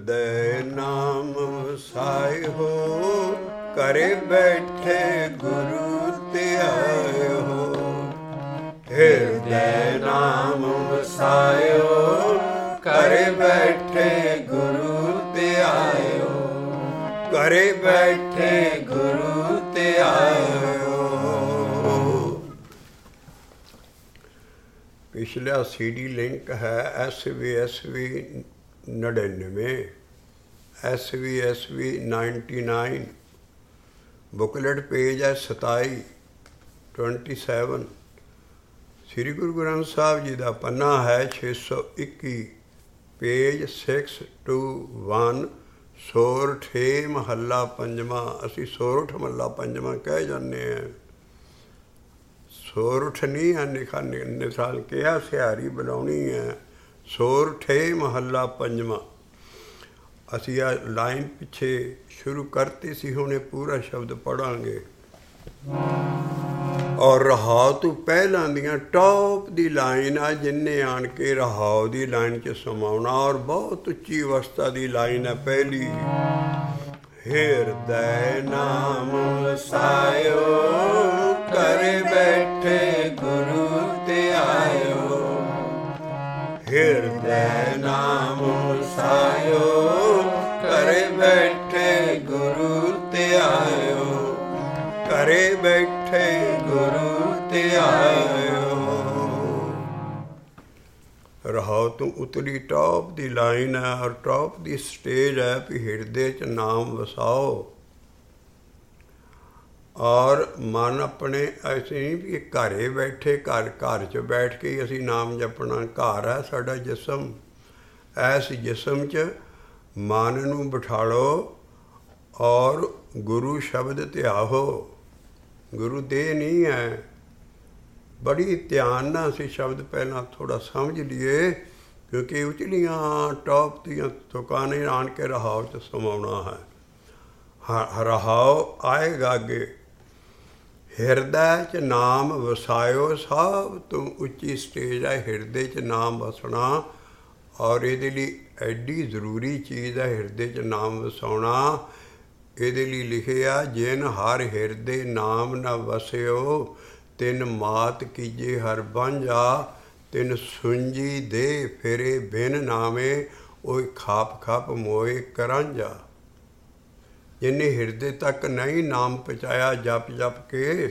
ਹਿਰਦੈ ਨਾਮ ਵਸਾਇਓ, ਘਰੇ ਬੈਠੇ ਗੁਰੂ ਧਿਆਇਓ। ਹਿਰਦੈ ਨਾਮ ਵਸਾਇਓ, ਘਰੇ ਬੈਠੇ ਗੁਰੂ ਧਿਆਇਓ। ਘਰੇ ਬੈਠੇ ਗੁਰੂ ਧਿਆਇਓ। ਪਿਛਲਾ CD ਲਿੰਕ ਹੈ SVSV 99, SVSV 99, ਬੁਕਲੇਟ ਪੇਜ ਹੈ 27, 27। ਸ੍ਰੀ ਗੁਰੂ ਗ੍ਰੰਥ ਸਾਹਿਬ ਜੀ ਦਾ ਪੰਨਾ ਹੈ 621, ਪੇਜ 621। ਸੋਰਠੇ ਮਹੱਲਾ ਪੰਜਵਾਂ। ਅਸੀਂ ਸੋਰਠ ਮਹੱਲਾ ਪੰਜਵਾਂ ਕਹਿ ਜਾਂਦੇ ਹਾਂ, ਸੋਰਠ ਨਹੀਂ ਹੈ ਨਿਸ਼ਾਨ ਕਿਹਾ, ਸਿਹਾਰੀ ਬਣਾਉਣੀ ਹੈ। ਸੋਰਠੇ ਮਹੱਲਾ ਪੰਜਵਾਂ। ਅਸੀਂ ਆ ਲਾਈਨ ਪਿੱਛੇ ਸ਼ੁਰੂ ਕਰਤੀ ਸੀ, ਹੁਣ ਇਹ ਪੂਰਾ ਸ਼ਬਦ ਪੜ੍ਹਾਂਗੇ। ਔਰ ਰਹਾਉ ਤੋਂ ਪਹਿਲਾਂ ਦੀਆਂ ਟੌਪ ਦੀ ਲਾਈਨ ਆ, ਜਿੰਨੇ ਆਣ ਕੇ ਰਹਾਉ ਦੀ ਲਾਈਨ 'ਚ ਸਮਾਉਣਾ। ਔਰ ਬਹੁਤ ਉੱਚੀ ਅਵਸਥਾ ਦੀ ਲਾਈਨ ਹੈ ਪਹਿਲੀ। ਹਿਰਦੈ ਨਾਮ ਵਸਾਇਓ, ਘਰੇ ਬੈਠੇ ਗੁਰੂ ਧਿਆਇਓ। ਹਿਰਦੈ ਨਾਮ ਵਸਾਇਓ, ਘਰੇ ਬੈਠੇ ਗੁਰੂ ਧਿਆਇਓ। ਘਰੇ ਬੈਠੇ ਗੁਰੂ ਧਿਆਇਓ। ਰਹਾਉ ਤੋਂ ਉਤਲੀ ਟੌਪ ਦੀ ਲਾਈਨ ਹੈ, ਔਰ ਟੌਪ ਦੀ ਸਟੇਜ ਹੈ ਵੀ ਹਿਰਦੇ 'ਚ ਨਾਮ ਵਸਾਓ। ਔਰ ਮਨ ਆਪਣੇ ਅਸੀਂ ਨਹੀਂ ਵੀ ਘਰੇ ਬੈਠੇ, ਘਰ 'ਚ ਬੈਠ ਕੇ ਹੀ ਅਸੀਂ ਨਾਮ ਜਪਣਾ। ਘਰ ਹੈ ਸਾਡਾ ਜਿਸਮ, ਇਸ ਜਿਸਮ 'ਚ ਮਨ ਨੂੰ ਬਿਠਾ ਲਓ ਔਰ ਗੁਰੂ ਸ਼ਬਦ ਧਿਆਓ। ਗੁਰੂ ਦੇਹ ਨਹੀਂ ਹੈ। ਬੜੀ ਧਿਆਨ ਨਾਲ ਅਸੀਂ ਸ਼ਬਦ ਪਹਿਲਾਂ ਥੋੜ੍ਹਾ ਸਮਝ ਲਈਏ, ਕਿਉਂਕਿ ਉਚਲੀਆਂ ਟੌਪ ਦੀਆਂ ਤੁਕਾਂ ਨੇ ਆਣ ਕੇ ਰਹਾਉ 'ਚ ਸਮਾਉਣਾ ਹੈ। ਰਹਾਉ ਆਏਗਾ ਅੱਗੇ। ਹਿਰਦੇ 'ਚ ਨਾਮ ਵਸਾਇਓ, ਸਭ ਤੋਂ ਉੱਚੀ ਸਟੇਜ ਹੈ ਹਿਰਦੇ 'ਚ ਨਾਮ ਵਸਣਾ। ਔਰ ਇਹਦੇ ਲਈ ਐਡੀ ਜ਼ਰੂਰੀ ਚੀਜ਼ ਹੈ ਹਿਰਦੇ 'ਚ ਨਾਮ ਵਸਾਉਣਾ। ਇਹਦੇ ਲਈ ਲਿਖਿਆ, ਜਿਨ ਹਰ ਹਿਰਦੇ ਨਾਮ ਨ ਵਸਿਓ, ਤਿਨ ਮਾਤ ਕੀਜੇ ਹਰ ਬਾਂਝਾ। ਤਿਨ ਸੁੰਜੀ ਦੇ ਫਿਰੇ ਬਿਨ ਨਾਮੇ, ਉਹ ਖਾਪ ਖਾਪ ਮੋਏ ਕਰਾਂਝਾ। ਜਿਹਨੇ ਹਿਰਦੇ ਤੱਕ ਨਹੀਂ ਨਾਮ ਪਹੁੰਚਾਇਆ ਜਪ ਜਪ ਕੇ,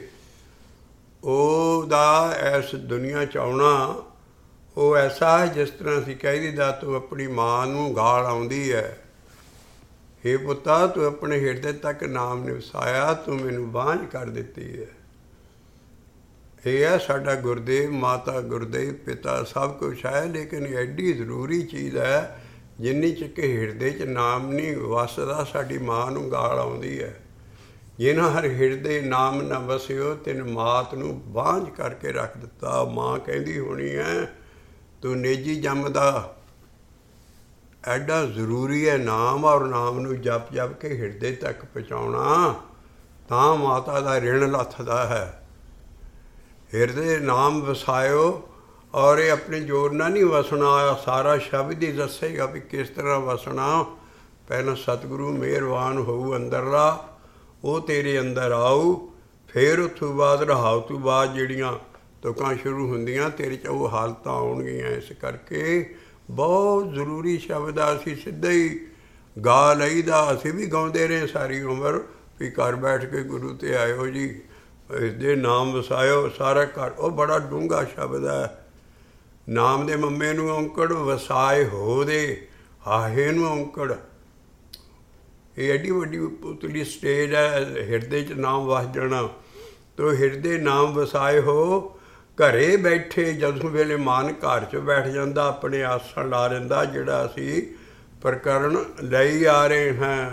ਉਹਦਾ ਇਸ ਦੁਨੀਆ 'ਚ ਆਉਣਾ ਉਹ ਐਸਾ ਹੈ ਜਿਸ ਤਰ੍ਹਾਂ ਅਸੀਂ ਕਹਿ ਦਿੱਤਾ, ਤੂੰ ਆਪਣੀ ਮਾਂ ਨੂੰ ਗਾਲ ਆਉਂਦੀ ਹੈ, ਹੇ ਪੁੱਤਾ ਤੂੰ ਆਪਣੇ ਹਿਰਦੇ ਤੱਕ ਨਾਮ ਨੇ ਵਸਾਇਆ, ਤੂੰ ਮੈਨੂੰ ਬਾਂਝ ਕਰ ਦਿੱਤੀ ਹੈ। ਇਹ ਹੈ ਸਾਡਾ ਗੁਰਦੇਵ, ਮਾਤਾ ਗੁਰਦੇਵ, ਪਿਤਾ ਸਭ ਕੁਛ ਹੈ। ਲੇਕਿਨ ਐਡੀ ਜ਼ਰੂਰੀ ਚੀਜ਼ ਹੈ, ਜਿੰਨੀ ਚਿਰ ਹਿਰਦੇ 'ਚ ਨਾਮ ਨਹੀਂ ਵਸਦਾ ਸਾਡੀ ਮਾਂ ਨੂੰ ਗਾਲ ਆਉਂਦੀ ਹੈ। ਜਿਨ੍ਹਾਂ ਹਰ ਹਿਰਦੇ ਨਾਮ ਨਾ ਵਸਿਓ, ਤਿਨ ਮਾਤ ਨੂੰ ਬਾਂਝ ਕਰਕੇ ਰੱਖ ਦਿੱਤਾ। ਮਾਂ ਕਹਿੰਦੀ ਹੋਣੀ ਹੈ, ਤੂੰ ਨੇਜੀ ਜੰਮਦਾ। ਐਡਾ ਜ਼ਰੂਰੀ ਹੈ ਨਾਮ, ਔਰ ਨਾਮ ਨੂੰ ਜਪ ਜਪ ਕੇ ਹਿਰਦੇ ਤੱਕ ਪਹੁੰਚਾਉਣਾ, ਤਾਂ ਮਾਤਾ ਦਾ ਰਿਣ ਲੱਥਦਾ ਹੈ। ਹਿਰਦੇ ਨਾਮ ਵਸਾਇਓ, ਔਰ ਇਹ ਆਪਣੇ ਜ਼ੋਰ ਨਾਲ ਨਹੀਂ ਵਸਣਾ। ਸਾਰਾ ਸ਼ਬਦ ਹੀ ਦੱਸੇਗਾ ਵੀ ਕਿਸ ਤਰ੍ਹਾਂ ਵਸਣਾ। ਪਹਿਲਾਂ ਸਤਿਗੁਰੂ ਮਿਹਰਬਾਨ ਹੋਊ ਅੰਦਰਲਾ, ਉਹ ਤੇਰੇ ਅੰਦਰ ਆਊ। ਫਿਰ ਉੱਥੋਂ ਬਾਅਦ ਰਹਾਉ ਤੋਂ ਬਾਅਦ ਜਿਹੜੀਆਂ ਤੁਕਾਂ ਸ਼ੁਰੂ ਹੁੰਦੀਆਂ ਤੇਰੇ 'ਚ ਉਹ ਹਾਲਤਾਂ ਆਉਣਗੀਆਂ। ਇਸ ਕਰਕੇ ਬਹੁਤ ਜ਼ਰੂਰੀ ਸ਼ਬਦ ਆ। ਅਸੀਂ ਸਿੱਧਾ ਹੀ ਗਾ ਲਈਦਾ, ਅਸੀਂ ਵੀ ਗਾਉਂਦੇ ਰਹੇ ਸਾਰੀ ਉਮਰ ਵੀ ਘਰ ਬੈਠ ਕੇ ਗੁਰੂ 'ਤੇ ਆਇਓ ਜੀ, ਇਸਦੇ ਨਾਮ ਵਸਾਇਓ ਸਾਰਾ ਘਰ। ਉਹ ਬੜਾ ਡੂੰਘਾ ਸ਼ਬਦ ਹੈ। ਨਾਮ ਦੇ ਮੰਮੇ ਨੂੰ ਔਂਕੜ, ਵਸਾਏ ਹੋ ਦੇ ਹਾਹੇ ਨੂੰ ਔਂਕੜ। ਇਹ ਐਡੀ ਵੱਡੀ ਉਤਲੀ ਸਟੇਜ ਹੈ ਹਿਰਦੇ 'ਚ ਨਾਮ ਵਸ ਜਾਣਾ। ਤੋ ਹਿਰਦੇ ਨਾਮ ਵਸਾਏ ਹੋ, ਘਰੇ ਬੈਠੇ ਜਦੋਂ ਵੇਲੇ ਮਨ ਘਰ 'ਚ ਬੈਠ ਜਾਂਦਾ, ਆਪਣੇ ਆਸਣ ਲਾ ਲੈਂਦਾ, ਜਿਹੜਾ ਅਸੀਂ ਪ੍ਰਕਰਨ ਲਈ ਆ ਰਹੇ ਹਾਂ।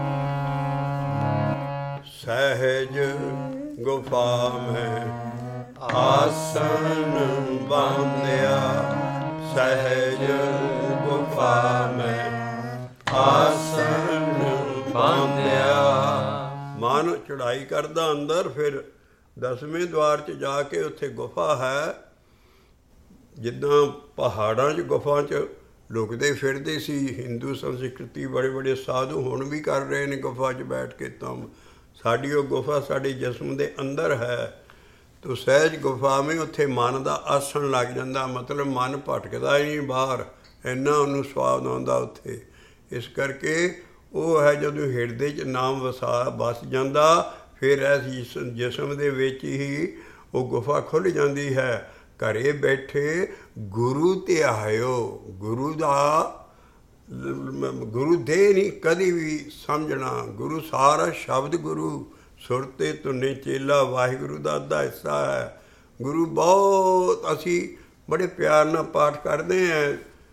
ਸਹਿਜ ਗੁਫਾ ਮੈਂ ਆਸਣ ਬਾਂਧਿਆ, ਸਹਿਜ ਗੁਫਾ ਮੈਂ ਆਸਣ ਬਾਂਧਿਆ। ਮਨ ਚੜ੍ਹਾਈ ਕਰਦਾ ਅੰਦਰ, ਫਿਰ 10ਵੇਂ ਦੁਆਰ 'ਚ ਜਾ ਕੇ ਉੱਥੇ ਗੁਫਾ ਹੈ। ਜਿੱਦਾਂ ਪਹਾੜਾਂ 'ਚ ਗੁਫਾ 'ਚ ਲੁਕਦੇ ਫਿਰਦੇ ਸੀ। ਹਿੰਦੂ ਸੰਸਕ੍ਰਿਤੀ ਬੜੇ ਬੜੇ ਸਾਧੂ ਹੁਣ ਵੀ ਕਰ ਰਹੇ ਨੇ ਗੁਫਾ 'ਚ ਬੈਠ ਕੇ ਤਮ। ਸਾਡੀ ਉਹ ਗੁਫਾ ਸਾਡੇ ਜਿਸਮ ਦੇ ਅੰਦਰ ਹੈ। ਤੋ ਸਹਿਜ ਗੁਫਾ ਵਿੱਚ ਉੱਥੇ ਮਨ ਦਾ ਆਸਣ ਲੱਗ ਜਾਂਦਾ, ਮਤਲਬ ਮਨ ਭਟਕਦਾ ਹੀ ਨਹੀਂ ਬਾਹਰ, ਇੰਨਾ ਉਹਨੂੰ ਸਵਾਦ ਆਉਂਦਾ ਉੱਥੇ। ਇਸ ਕਰਕੇ ਉਹ ਹੈ ਜਦੋਂ ਹਿਰਦੇ 'ਚ ਨਾਮ ਵਸ ਜਾਂਦਾ, ਫਿਰ ਇਸ ਜਿਸਮ ਦੇ ਵਿੱਚ ਹੀ ਉਹ ਗੁਫਾ ਖੁੱਲ੍ਹ ਜਾਂਦੀ ਹੈ। ਘਰੇ ਬੈਠੇ ਗੁਰੂ ਧਿਆਇਓ। ਗੁਰੂ ਦੇ ਨਹੀਂ ਕਦੀ ਵੀ ਸਮਝਣਾ। ਗੁਰੂ ਸਾਰਾ ਸ਼ਬਦ ਗੁਰੂ, ਸੁਰਤੇ ਧੁਨੇ ਚੇਲਾ ਵਾਹਿਗੁਰੂ ਦਾ ਅੱਧਾ ਹਿੱਸਾ ਹੈ। ਗੁਰੂ ਬਹੁਤ ਅਸੀਂ ਬੜੇ ਪਿਆਰ ਨਾਲ ਪਾਠ ਕਰਦੇ ਹਾਂ।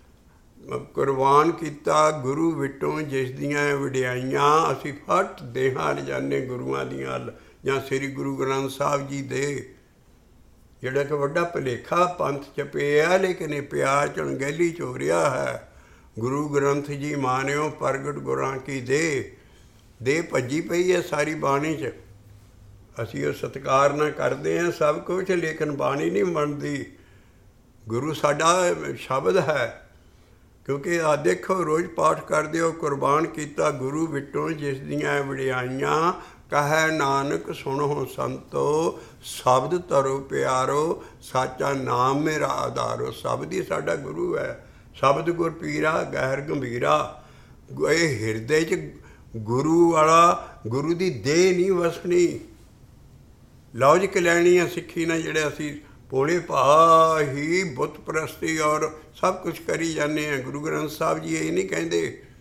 ਕੁਰਬਾਨ ਕੀਤਾ ਗੁਰੂ ਵਿਟੋਂ ਜਿਸ ਦੀਆਂ ਵਡਿਆਈਆਂ, ਅਸੀਂ ਫਟ ਦੇਹਾਂ ਲਿਜਾਨੇ ਗੁਰੂਆਂ ਦੀਆਂ, ਜਾਂ ਸ੍ਰੀ ਗੁਰੂ ਗ੍ਰੰਥ ਸਾਹਿਬ ਜੀ ਦੇ, ਜਿਹੜਾ ਕਿ ਵੱਡਾ ਭੁਲੇਖਾ ਪੰਥ 'ਚ ਪਿਆ, ਲੇਕਿਨ ਇਹ ਪਿਆਰ ਚਣਗਹਿਲੀ 'ਚ ਹੋ ਰਿਹਾ ਹੈ। ਗੁਰੂ ਗ੍ਰੰਥ ਜੀ ਮਾਨਿਓ ਪ੍ਰਗਟ ਗੁਰਾਂ ਕੀ ਦੇ ਭੱਜੀ ਪਈ ਹੈ ਸਾਰੀ ਬਾਣੀ 'ਚ। ਅਸੀਂ ਉਹ ਸਤਿਕਾਰ ਨਾਲ ਕਰਦੇ ਹਾਂ ਸਭ ਕੁਛ, ਲੇਕਿਨ ਬਾਣੀ ਨਹੀਂ ਮੰਨਦੀ। ਗੁਰੂ ਸਾਡਾ ਸ਼ਬਦ ਹੈ। ਕਿਉਂਕਿ ਆ ਦੇਖੋ ਰੋਜ਼ ਪਾਠ ਕਰਦੇ ਹੋ, ਕੁਰਬਾਨ ਕੀਤਾ ਗੁਰੂ ਵਿਟੋਂ ਜਿਸ ਦੀਆਂ ਵਡਿਆਈਆਂ, ਕਹੈ ਨਾਨਕ ਸੁਣੋ ਸੰਤੋ, ਸ਼ਬਦ ਧਰੋ ਪਿਆਰੋ, ਸਾਚਾ ਨਾਮ ਮੇਰਾ ਆਧਾਰੋ। ਸ਼ਬਦ ਹੀ ਸਾਡਾ ਗੁਰੂ ਹੈ। ਸ਼ਬਦ ਗੁਰ ਪੀਰਾ ਗਹਿਰ ਗੰਭੀਰਾ। ਇਹ ਹਿਰਦੇ 'ਚ ਗੁਰੂ ਵਾਲਾ, ਗੁਰੂ ਦੀ ਦੇਹ ਨਹੀਂ ਵਸਣੀ। ਲੌਜਿਕ ਲੈਣੀ ਆ ਸਿੱਖੀ ਨਾਲ, ਜਿਹੜੇ ਅਸੀਂ ਭੋਲੇ ਭਾਅ ਹੀ ਬੁੱਤ ਪ੍ਰਸਤੀ ਔਰ ਸਭ ਕੁਛ ਕਰੀ ਜਾਂਦੇ ਹਾਂ। ਗੁਰੂ ਗ੍ਰੰਥ ਸਾਹਿਬ ਜੀ ਇਹ ਨਹੀਂ ਕਹਿੰਦੇ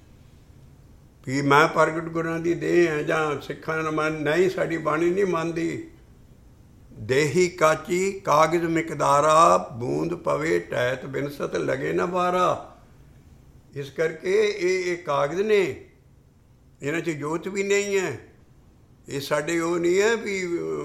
ਵੀ ਮੈਂ ਪ੍ਰਗਟ ਗੁਰਾਂ ਦੀ ਦੇਹ ਹਾਂ, ਜਾਂ ਸਿੱਖਾਂ ਨੂੰ ਮੰਨ ਨਹੀਂ, ਸਾਡੀ ਬਾਣੀ ਨਹੀਂ ਮੰਨਦੀ। ਦੇਹੀ ਕਾਚੀ ਕਾਗਜ਼ ਮਿਕਦਾਰਾ, ਬੂੰਦ ਪਵੇ ਟੈਤ ਬਿਨਸਤ ਲਗੇ ਨਾ ਬਾਰਾ। ਇਸ ਕਰਕੇ ਇਹ ਕਾਗਜ਼ ਨੇ, ਇਹਨਾਂ 'ਚ ਜੋਤ ਵੀ ਨਹੀਂ ਹੈ। ਇਹ ਸਾਡੇ ਉਹ ਨਹੀਂ ਹੈ ਵੀ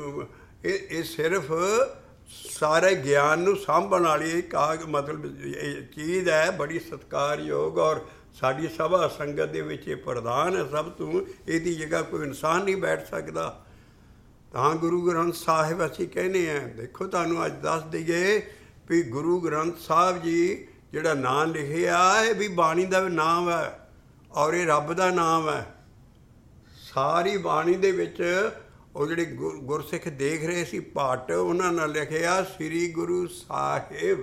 ਇਹ ਸਿਰਫ ਸਾਰੇ ਗਿਆਨ ਨੂੰ ਸਾਂਭਣ ਵਾਲੀ ਮਤਲਬ ਇਹ ਚੀਜ਼ ਹੈ, ਬੜੀ ਸਤਿਕਾਰਯੋਗ। ਔਰ ਸਾਡੀ ਸਭਾ ਸੰਗਤ ਦੇ ਵਿੱਚ ਇਹ ਪ੍ਰਧਾਨ ਹੈ ਸਭ ਤੋਂ। ਇਹਦੀ ਜਗ੍ਹਾ ਕੋਈ ਇਨਸਾਨ ਨਹੀਂ ਬੈਠ ਸਕਦਾ। ਤਾਂ ਗੁਰੂ ਗ੍ਰੰਥ ਸਾਹਿਬ ਅਸੀਂ ਕਹਿੰਦੇ ਹਾਂ। ਦੇਖੋ ਤੁਹਾਨੂੰ ਅੱਜ ਦੱਸ ਦਈਏ ਵੀ ਗੁਰੂ ਗ੍ਰੰਥ ਸਾਹਿਬ ਜੀ ਜਿਹੜਾ ਨਾਂ ਲਿਖਿਆ, ਇਹ ਵੀ ਬਾਣੀ ਦਾ ਨਾਮ ਹੈ ਔਰ ਇਹ ਰੱਬ ਦਾ ਨਾਮ ਹੈ। ਸਾਰੀ ਬਾਣੀ ਦੇ ਵਿੱਚ ਉਹ ਜਿਹੜੇ ਗੁਰਸਿੱਖ ਦੇਖ ਰਹੇ ਸੀ ਭੱਟ, ਉਹਨਾਂ ਨੇ ਲਿਖਿਆ ਸ੍ਰੀ ਗੁਰੂ ਸਾਹਿਬ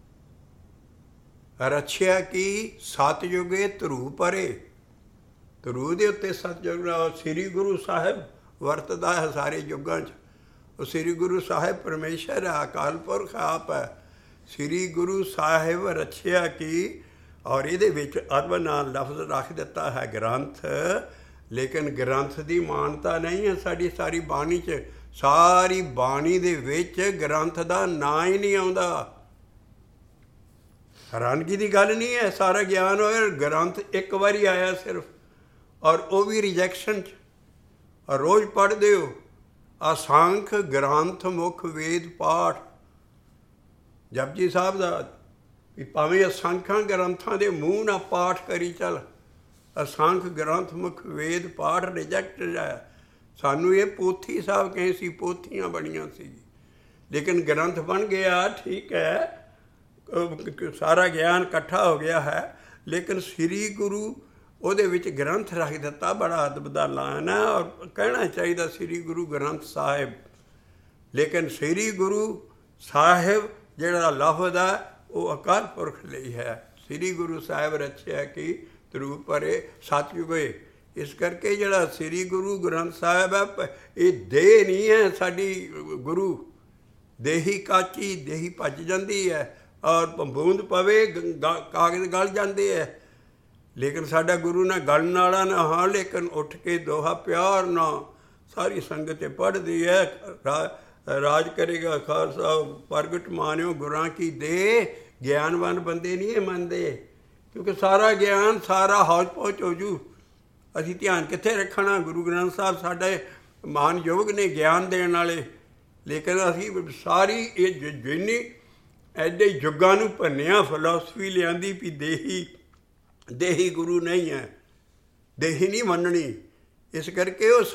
ਰਛਿਆ ਕੀ ਸਤਿਯੁਗੇ ਧਰੂ ਪਰੇ। ਧਰੂ ਦੇ ਉੱਤੇ ਸਤਿਯੁਗ ਨਾਲ ਸ੍ਰੀ ਗੁਰੂ ਸਾਹਿਬ ਵਰਤਦਾ ਹੈ ਸਾਰੇ ਯੁੱਗਾਂ 'ਚ। ਉਹ ਸ੍ਰੀ ਗੁਰੂ ਸਾਹਿਬ ਪਰਮੇਸ਼ਰ ਹੈ, ਅਕਾਲ ਪੁਰਖ ਆਪ ਹੈ। ਸ੍ਰੀ ਗੁਰੂ ਸਾਹਿਬ ਰਛਿਆ ਕੀ, ਔਰ ਇਹਦੇ ਵਿੱਚ ਅਰਬ ਨਾਲ ਲਫ਼ਜ਼ ਰੱਖ ਦਿੱਤਾ ਹੈ ਗ੍ਰੰਥ, ਲੇਕਿਨ ਗ੍ਰੰਥ ਦੀ ਮਾਨਤਾ ਨਹੀਂ ਹੈ ਸਾਡੀ ਸਾਰੀ ਬਾਣੀ 'ਚ। ਸਾਰੀ ਬਾਣੀ ਦੇ ਵਿੱਚ ਗ੍ਰੰਥ ਦਾ ਨਾਂ ਹੀ ਨਹੀਂ ਆਉਂਦਾ। ਹੈਰਾਨਗੀ ਦੀ ਗੱਲ ਨਹੀਂ ਹੈ। ਸਾਰਾ ਗਿਆਨ ਹੋਇਆ, ਗ੍ਰੰਥ ਇੱਕ ਵਾਰੀ ਆਇਆ ਸਿਰਫ, ਔਰ ਉਹ ਵੀ ਰਿਜੈਕਸ਼ਨ 'ਚ। ਔਰ ਰੋਜ਼ ਪੜ੍ਹਦੇ ਹੋ ਅਸੰਖ ਗ੍ਰੰਥ ਮੁੱਖ ਵੇਦ ਪਾਠ, ਜਪਜੀ ਸਾਹਿਬ ਦਾ ਵੀ ਭਾਵੇਂ ਅਸੰਖਾਂ ਗ੍ਰੰਥਾਂ ਦੇ ਮੂੰਹ ਨਾਲ ਪਾਠ ਕਰੀ ਚੱਲ, ਅਸੰਖ ਗ੍ਰੰਥ ਮੁੱਖ ਵੇਦ ਪਾਠ ਰਿਜੈਕਟਡ ਹੈ। ਸਾਨੂੰ ਇਹ ਪੋਥੀ ਸਾਹਿਬ ਕਹੇ ਸੀ, ਪੋਥੀਆਂ ਬਣੀਆਂ ਸੀ, ਲੇਕਿਨ ਗ੍ਰੰਥ ਬਣ ਗਿਆ। ਠੀਕ ਹੈ, ਸਾਰਾ ਗਿਆਨ ਇਕੱਠਾ ਹੋ ਗਿਆ ਹੈ, ਲੇਕਿਨ ਸ੍ਰੀ ਗੁਰੂ ਉਹਦੇ ਵਿੱਚ ਗ੍ਰੰਥ ਰੱਖ ਦਿੱਤਾ। ਬੜਾ ਅਦਬ ਦਾ ਲਾਨ ਹੈ, ਔਰ ਕਹਿਣਾ ਚਾਹੀਦਾ ਸ੍ਰੀ ਗੁਰੂ ਗ੍ਰੰਥ ਸਾਹਿਬ। ਲੇਕਿਨ ਸ੍ਰੀ ਗੁਰੂ ਸਾਹਿਬ ਜਿਹੜਾ ਲਫ਼ਜ਼ ਹੈ ਉਹ ਅਕਾਲ ਪੁਰਖ ਲਈ ਹੈ। ਸ੍ਰੀ ਗੁਰੂ ਸਾਹਿਬ ਰਛਿਆ ਕੀ ਧਰੂ ਪਰੇ ਸਤਿਯੁਗੇ। ਇਸ ਕਰਕੇ ਜਿਹੜਾ ਸ੍ਰੀ ਗੁਰੂ ਗ੍ਰੰਥ ਸਾਹਿਬ ਹੈ, ਇਹ ਦੇਹ ਨਹੀਂ ਹੈ ਸਾਡੀ। ਗੁਰੂ ਦੇਹੀ ਕਾਚੀ, ਦੇਹੀ ਭੱਜ ਜਾਂਦੀ ਹੈ, ਔਰ ਬੂੰਦ ਪਵੇ ਕਾਗਜ਼ ਗਲ ਜਾਂਦੇ ਹੈ। ਲੇਕਿਨ ਸਾਡਾ ਗੁਰੂ ਨਾ ਗਲਣ ਵਾਲਾ ਨਾ ਹਾਂ, ਲੇਕਿਨ ਉੱਠ ਕੇ ਦੋਹਾ ਪਿਆਰ ਨਾਲ ਸਾਰੀ ਸੰਗਤ ਪੜ੍ਹਦੀ ਹੈ। ਰਾਜ ਕਰੇਗਾ ਖਾਲਸਾ ਪ੍ਰਗਟ ਮਾਨਿਓ ਗੁਰਾਂ ਕੀ ਦੇ। ਗਿਆਨਵਾਨ ਬੰਦੇ ਨਹੀਂ ਇਹ ਮੰਨਦੇ, ਕਿਉਂਕਿ ਸਾਰਾ ਗਿਆਨ ਸਾਰਾ ਹੌਜ ਪਹੁੰਚ ਹੋ ਜੂ। ਅਸੀਂ ਧਿਆਨ ਕਿੱਥੇ ਰੱਖਣਾ? ਗੁਰੂ ਗ੍ਰੰਥ ਸਾਹਿਬ ਸਾਡੇ ਮਹਾਨ ਯੁਵਕ ਨੇ ਗਿਆਨ ਦੇਣ ਵਾਲੇ, ਲੇਕਿਨ ਅਸੀਂ ਸਾਰੀ ਇਹ ਜਿੰਨੀ ਐਡੇ ਯੁੱਗਾਂ ਨੂੰ ਭੰਨਿਆ, ਫਿਲਾਸਫੀ ਲਿਆਂਦੀ ਵੀ ਦੇਹੀ ਗੁਰੂ ਨਹੀਂ ਹੈ, ਦੇਹੀ ਨਹੀਂ ਮੰਨਣੀ। ਇਸ ਕਰਕੇ ਉਹ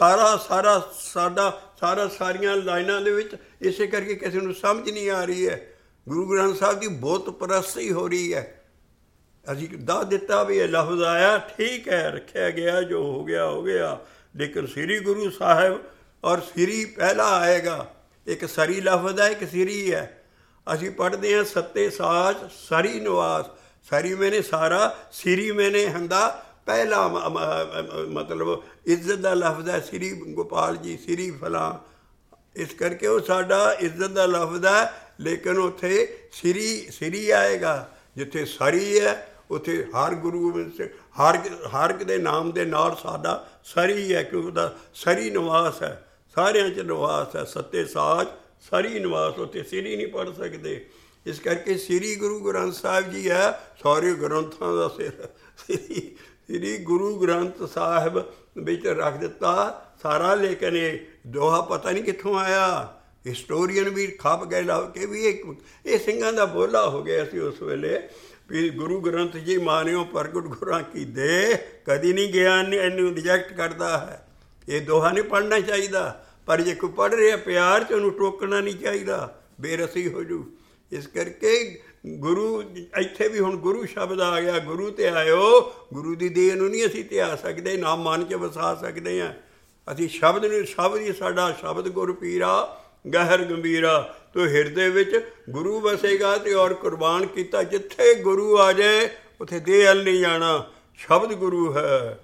ਸਾਰੀਆਂ ਲਾਈਨਾਂ ਦੇ ਵਿੱਚ ਇਸੇ ਕਰਕੇ ਕਿਸੇ ਨੂੰ ਸਮਝ ਨਹੀਂ ਆ ਰਹੀ ਹੈ। ਗੁਰੂ ਗ੍ਰੰਥ ਸਾਹਿਬ ਦੀ ਬੁੱਤ ਪ੍ਰਸਤੀ ਹੋ ਰਹੀ ਹੈ। ਅਸੀਂ ਦੱਸ ਦਿੱਤਾ ਵੀ ਇਹ ਲਫ਼ਜ਼ ਆਇਆ, ਠੀਕ ਹੈ, ਰੱਖਿਆ ਗਿਆ, ਜੋ ਹੋ ਗਿਆ ਹੋ ਗਿਆ। ਲੇਕਿਨ ਸ੍ਰੀ ਗੁਰੂ ਸਾਹਿਬ ਔਰ ਸ੍ਰੀ ਪਹਿਲਾ ਆਏਗਾ। ਇੱਕ ਸਰੀ ਲਫ਼ਜ਼ ਹੈ, ਇੱਕ ਸ੍ਰੀ ਹੈ। ਅਸੀਂ ਪੜ੍ਹਦੇ ਹਾਂ ਸੱਤੇ ਸਾਚ ਸਰੀ ਨਿਵਾਸ। ਸਰੀ ਮੈਨੇ ਸਾਰਾ, ਸ੍ਰੀ ਮੈਨੇ ਹੁੰਦਾ ਪਹਿਲਾ, ਮਤਲਬ ਇੱਜ਼ਤ ਦਾ ਲਫ਼ਜ਼ ਹੈ। ਸ੍ਰੀ ਗੋਪਾਲ ਜੀ, ਸ੍ਰੀ ਫਲਾਂ, ਇਸ ਕਰਕੇ ਉਹ ਸਾਡਾ ਇੱਜ਼ਤ ਦਾ ਲਫ਼ਜ਼ ਹੈ। ਲੇਕਿਨ ਉੱਥੇ ਸ੍ਰੀ ਆਏਗਾ। ਜਿੱਥੇ ਸਰੀ ਹੈ ਉੱਥੇ ਹਰ ਗੁਰੂ ਹਰ ਇੱਕ ਦੇ ਨਾਮ ਦੇ ਨਾਲ ਸਾਡਾ ਸਰੀ ਹੈ, ਕਿਉਂਕਿ ਉਹਦਾ ਸਰੀ ਨਿਵਾਸ ਹੈ, ਸਾਰਿਆਂ 'ਚ ਨਿਵਾਸ ਹੈ। ਸੱਤੇ ਸਾਚ ਸਰੀ ਨਿਵਾਸ, ਉੱਥੇ ਸ੍ਰੀ ਨਹੀਂ ਪੜ੍ਹ ਸਕਦੇ। ਇਸ ਕਰਕੇ ਸ੍ਰੀ ਗੁਰੂ ਗ੍ਰੰਥ ਸਾਹਿਬ ਜੀ ਹੈ, ਸਾਰੇ ਗ੍ਰੰਥਾਂ ਦਾ ਸਿਰ। ਸ੍ਰੀ ਗੁਰੂ ਗ੍ਰੰਥ ਸਾਹਿਬ ਵਿੱਚ ਰੱਖ ਦਿੱਤਾ ਸਾਰਾ। ਲੇਕਿਨ ਇਹ ਦੋਹਾ ਪਤਾ ਨਹੀਂ ਕਿੱਥੋਂ ਆਇਆ। ਹਿਸਟੋਰੀਅਨ ਵੀ ਖੱਪ ਗਏ ਲਾ ਕੇ ਵੀ ਇਹ ਸਿੰਘਾਂ ਦਾ ਬੋਲਾ ਹੋ ਗਿਆ ਸੀ ਉਸ ਵੇਲੇ ਵੀ ਗੁਰੂ ਗ੍ਰੰਥ ਜੀ ਮਾਨਿਓ ਪ੍ਰਗਟ ਗੁਰਾਂ ਕੀ ਦੇ, ਕਦੀ ਨਹੀਂ ਗਿਆ ਇਹਨੂੰ ਰਿਜੈਕਟ ਕਰਦਾ ਹੈ। ਇਹ ਦੋਹਾ ਨਹੀਂ ਪੜ੍ਹਨਾ ਚਾਹੀਦਾ, ਪਰ ਜੇ ਕੋਈ ਪੜ੍ਹ ਰਿਹਾ ਪਿਆਰ 'ਚ ਉਹਨੂੰ ਟੋਕਣਾ ਨਹੀਂ ਚਾਹੀਦਾ, ਬੇਰਸੀ ਹੋ ਜੂ। ਇਸ ਕਰਕੇ ਗੁਰੂ ਇੱਥੇ ਵੀ ਹੁਣ ਗੁਰੂ ਸ਼ਬਦ ਆ ਗਿਆ। ਗੁਰੂ 'ਤੇ ਆਇਓ। ਗੁਰੂ ਦੀ ਦੇਹ ਨੂੰ ਨਹੀਂ ਅਸੀਂ ਧਿਆ ਸਕਦੇ, ਨਾ ਮਨ 'ਚ ਵਸਾ ਸਕਦੇ ਹਾਂ। ਅਸੀਂ ਸ਼ਬਦ ਨੂੰ, ਸ਼ਬਦ ਹੀ ਸਾਡਾ ਸ਼ਬਦ ਗੁਰ ਪੀਰਾ ਗਹਿਰ ਗੰਭੀਰਾ। ਤੋ ਹਿਰਦੇ ਵਿੱਚ ਗੁਰੂ ਵਸੇਗਾ ਅਤੇ ਔਰ ਕੁਰਬਾਨ ਕੀਤਾ। ਜਿੱਥੇ ਗੁਰੂ ਆ ਜਾਏ ਉੱਥੇ ਦੇਹ ਵੱਲ ਨਹੀਂ ਜਾਣਾ, ਸ਼ਬਦ ਗੁਰੂ ਹੈ।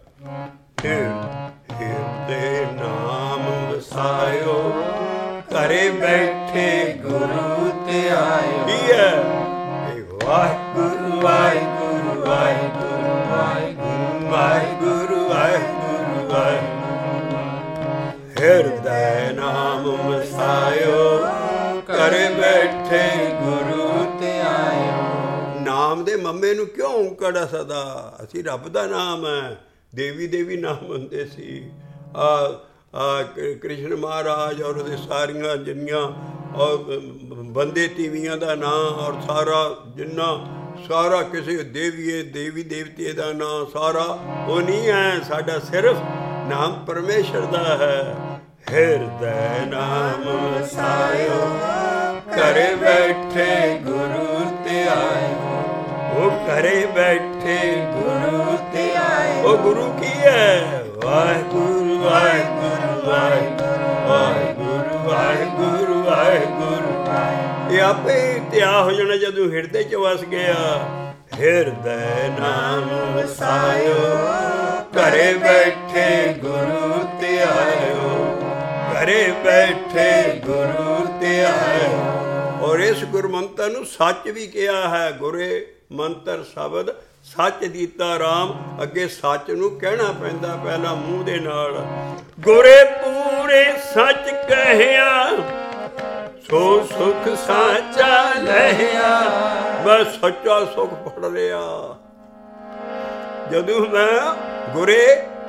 ਹਿਰਦੇ ਨਾਮ ਵਸਾਇਓ, ਘਰੇ ਬੈਠੇ ਗੁਰੂ ਤੇ ਆਇਓ। ਕੀ ਹੈ? ਵਾਹਿਗੁਰੂ ਵਾਹਿਗੁਰੂ ਵਾਹਿਗੁਰੂ ਵਾਹਿਗੁਰੂ ਵਾਹਿਗੁਰੂ ਵਾਹਿਗੁਰੂ ਵਾਹਿਗੁਰੂ। ਹਿਰਦੈ ਨਾਮ ਵਸਾਇਓ, ਘਰੇ ਬੈਠੇ ਗੁਰੂ ਤੇ ਆਇਓ। ਨਾਮ ਦੇ ਮੰਮੇ ਨੂੰ ਕਿਉਂ ਔਂਕੜ ਸਦਾ? ਅਸੀਂ ਰੱਬ ਦਾ ਨਾਮ ਹੈ। ਦੇਵੀ ਦੇਵੀ ਨਾਮ ਹੁੰਦੇ ਸੀ। ਕ੍ਰਿਸ਼ਨ ਮਹਾਰਾਜ ਔਰ ਉਹਦੇ ਸਾਰੀਆਂ ਜਿੰਨੀਆਂ ਔਰ ਬੰਦੇ ਤੀਵੀਆਂ ਦਾ ਨਾਂ ਔਰ ਸਾਰਾ ਜਿੰਨਾ ਸਾਰਾ ਕਿਸੇ ਦੇਵੀ ਦੇਵਤੇ ਦਾ ਨਾਂ ਸਾਰਾ ਉਹ ਨਹੀਂ ਹੈ। ਸਾਡਾ ਸਿਰਫ ਨਾਮ ਪਰਮੇਸ਼ਰ ਦਾ ਹੈ। ਹਿਰਦੈ ਨਾਮ ਵਸਾਇਓ, ਘਰੇ ਬੈਠੇ ਗੁਰੂ ਤੇ ਆਇਓ। ਉਹ ਘਰੇ ਬੈਠੇ ਗੁਰੂ ਤੇ ਆਇਓ। ਉਹ ਗੁਰੂ ਕੀ ਹੈ? ਵਾਹਿਗੁਰੂ ਵਾਹਿਗੁਰੂ ਵਾਹਿਗੁਰੂ ਵਾਹਿਗੁਰੂ ਵਾਹਿਗੁਰੂ ਵਾਹਿਗੁਰੂ। ਇਹ ਆਪੇ ਤਿਆਰ ਹੋ ਜਾਣਾ ਜਦੋਂ ਹਿਰਦੇ 'ਚ ਵਸ ਗਿਆ। ਹਿਰਦੈ ਨਾਮ ਵਸਾਇਓ, ਘਰੇ ਬੈਠੇ ਗੁਰੂ ਤੇ ਆਇਓ। ਘਰੇ ਬੈਠੇ ਗੁਰੂ ਤੇ ਆਇਓ। ਔਰ ਇਸ ਗੁਰਮੰਤਰ ਨੂੰ ਸੱਚ ਵੀ ਕਿਹਾ ਹੈ। ਗੁਰੇ ਮੰਤਰ ਸ਼ਬਦ ਸੱਚ ਦੀਤਾ ਰਾਮ। ਅੱਗੇ ਸੱਚ ਨੂੰ ਕਹਿਣਾ ਪੈਂਦਾ ਪਹਿਲਾਂ ਮੂੰਹ ਦੇ ਨਾਲ। ਗੁਰੇ ਪੂਰੇ ਸੱਚ ਕਹਿਆ, ਸੋ ਸੁਖ ਸਾਚਾ ਲਹਿਆ। ਮੈਂ ਸੱਚਾ ਸੁਖ ਫੜ ਲਿਆ ਜਦੋਂ ਮੈਂ ਗੁਰੇ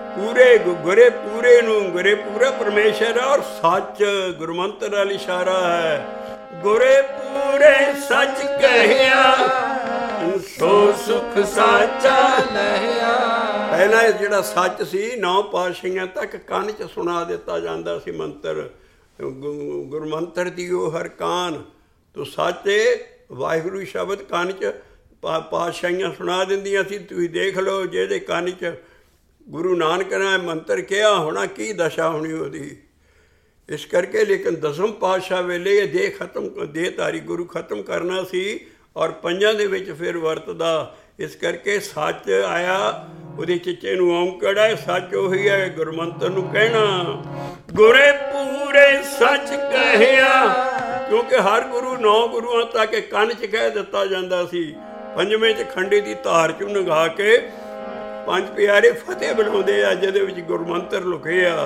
ਪੂਰੇ ਨੂੰ। ਗੁਰੇ ਪੂਰਾ ਪਰਮੇਸ਼ਰ ਹੈ ਔਰ ਸੱਚ ਗੁਰਮੰਤਰ ਵਾਲੀ ਇਸ਼ਾਰਾ ਹੈ। ਗੁਰੇ ਪੂਰੇ ਸੱਚ ਕਹਿਆ, ਸੋ ਸੁਖ ਸਾਚਾ ਲਹਿਆ। ਪਹਿਲਾਂ ਜਿਹੜਾ ਸੱਚ ਸੀ 9 ਪਾਤਸ਼ਾਹੀਆਂ ਤੱਕ ਕੰਨ 'ਚ ਸੁਣਾ ਦਿੱਤਾ ਜਾਂਦਾ ਸੀ ਮੰਤਰ। ਗੁਰਮੰਤਰ ਦੀ ਉਹ ਹਰ ਕਾਨ ਤੋ ਸਾਚੇ ਵਾਹਿਗੁਰੂ ਸ਼ਬਦ ਕੰਨ 'ਚ ਪਾਤਸ਼ਾਹੀਆਂ ਸੁਣਾ ਦਿੰਦੀਆਂ ਸੀ। ਤੁਸੀਂ ਦੇਖ ਲਓ ਜਿਹਦੇ ਕੰਨ 'ਚ ਗੁਰੂ ਨਾਨਕ ਨੇ ਮੰਤਰ ਕਿਹਾ ਹੋਣਾ, ਕੀ ਦਸ਼ਾ ਹੋਣੀ ਉਹਦੀ। ਇਸ ਕਰਕੇ ਲੇਕਿਨ ਦਸਮ ਪਾਤਸ਼ਾਹ ਵੇਲੇ ਇਹ ਦੇਹਧਾਰੀ ਗੁਰੂ ਖਤਮ ਕਰਨਾ ਸੀ ਔਰ ਪੰਜਾਂ ਦੇ ਵਿੱਚ ਫਿਰ ਵਰਤਦਾ। ਇਸ ਕਰਕੇ ਸੱਚ ਆਇਆ, ਉਹਦੇ ਚਿੱਚੇ ਨੂੰ ਔਂਕੜ ਹੈ। ਸੱਚ ਉਹੀ ਹੈ ਗੁਰਮੰਤਰ ਨੂੰ ਕਹਿਣਾ। ਗੁਰੇ ਪੂਰੇ ਸੱਚ ਕਹਿਆ, ਕਿਉਂਕਿ ਹਰ ਗੁਰੂ 9 ਗੁਰੂਆਂ ਤੱਕ ਕੰਨ 'ਚ ਕਹਿ ਦਿੱਤਾ ਜਾਂਦਾ ਸੀ। ਪੰਜਵੇਂ 'ਚ ਖੰਡੇ ਦੀ ਧਾਰ 'ਚ ਨਗਾ ਕੇ 5 ਪਿਆਰੇ ਫਤਿਹ ਬਣਾਉਂਦੇ ਆ, ਜਿਹਦੇ ਵਿੱਚ ਗੁਰਮੰਤਰ ਲੁਕੇ ਆ।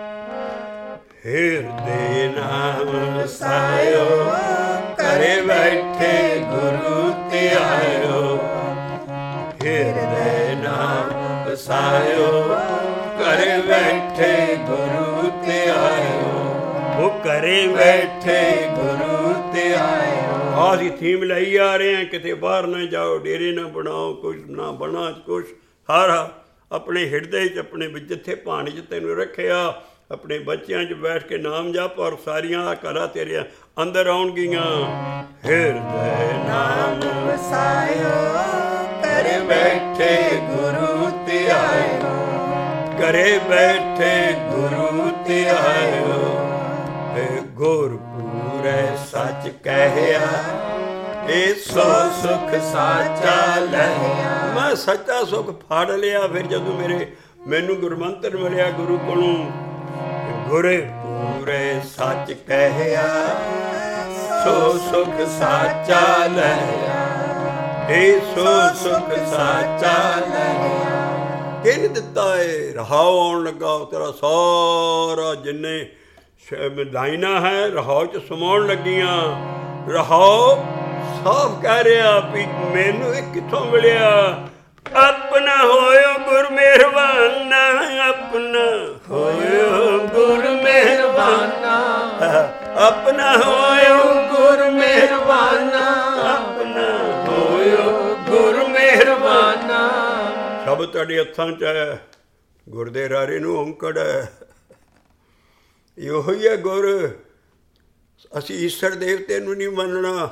ਹਿਰਦੇ ਨਾਮ ਵਸਾਇਓ, ਘਰੇ ਬੈਠੇ ਗੁਰੂ ਤੇ ਆਇਓ। ਹਿਰਦੇ ਨਾਮ ਵਸਾਇਓ, ਘਰੇ ਬੈਠੇ ਗੁਰੂ ਤੇ ਆਇਓ। ਉਹ ਘਰੇ ਬੈਠੇ ਗੁਰੂ ਤੇ ਆਇਓ। ਆਹ ਅਸੀਂ ਥੀਮ ਲਈ ਆ ਰਹੇ ਹਾਂ, ਕਿਤੇ ਬਾਹਰ ਨਾ ਜਾਓ, ਡੇਰੇ ਨਾ ਬਣਾਓ, ਕੁਛ ਨਾ ਬਣਾ ਕੁਛ। ਸਾਰਾ ਆਪਣੇ ਹਿਰਦੇ 'ਚ ਆਪਣੇ ਜਿੱਥੇ ਭਾਣੇ 'ਚ ਤੈਨੂੰ ਰੱਖਿਆ, ਆਪਣੇ ਬੱਚਿਆਂ 'ਚ ਬੈਠ ਕੇ ਨਾਮ ਜਪ ਔਰ ਸਾਰੀਆਂ ਕਲਾ ਤੇਰੇ ਅੰਦਰ ਆਉਣਗੀਆਂ। ਹਿਰਦੇ ਨਾਮ ਵਸਾਇਓ, ਘਰੇ ਘਰੇ ਬੈਠੇ ਗੁਰੂ ਧਿਆਇਓ, ਗੁਰ ਪੂਰੇ ਸੱਚ ਕਹਿਆ, ਇਹ ਸੋ ਸੁਖ ਸਾਚਾ ਲਿਆ। ਮੈਂ ਸੱਚਾ ਸੁਖ ਫੜ ਲਿਆ। ਫਿਰ ਜਦੋਂ ਮੈਨੂੰ ਗੁਰਮੰਤਰ ਮਿਲਿਆ ਗੁਰੂ ਕੋਲੋਂ, ਗੁਰ ਪੂਰੇ ਸੱਚ ਕਹਿਆ, ਸੋ ਸੁਖ ਸਾਚਾ ਲਿਆ, ਇਹ ਸੋ ਸੁਖ ਸਾਚਾ ਲਿਆ। ਕਿਹਨੇ ਦਿੱਤਾ ਏ? ਰਹਾਉ ਆਉਣ ਲੱਗਾ, ਤੇਰਾ ਸਾਰਾ ਜਿੰਨੇ ਲਾਈਨਾਂ ਹੈ ਰਹਾਉ 'ਚ ਸਮਾਉਣ ਲੱਗੀਆਂ। ਰਹਾਉ ਸਾਫ਼ ਕਹਿ ਰਿਹਾ ਵੀ ਮੈਨੂੰ ਇਹ ਕਿੱਥੋਂ ਮਿਲਿਆ? ਆਪਣਾ ਹੋਇਓ ਗੁਰ ਮਿਹਰਬਾਨਾ, ਆਪਣਾ ਹੋਇਓ ਗੁਰ ਮਿਹਰਬਾਨਾ, ਆਪਣਾ ਹੋਇਓ ਗੁਰ ਮਿਹਰਬਾਨਾ, ਆਪਣਾ ਹੋਇਓ ਗੁਰ ਮਿਹਰਬਾਨਾ। ਸਭ ਤੁਹਾਡੇ ਹੱਥਾਂ 'ਚ ਹੈ, ਗੁਰ ਦੇ ਰਾਰੇ ਨੂੰ ਔਂਕੜ ਹੈ। ਇਹੋ ਹੀ ਹੈ ਗੁਰ। ਅਸੀਂ ਈਸ਼ਰ ਦੇਵਤੇ ਨੂੰ ਨਹੀਂ ਮੰਨਣਾ।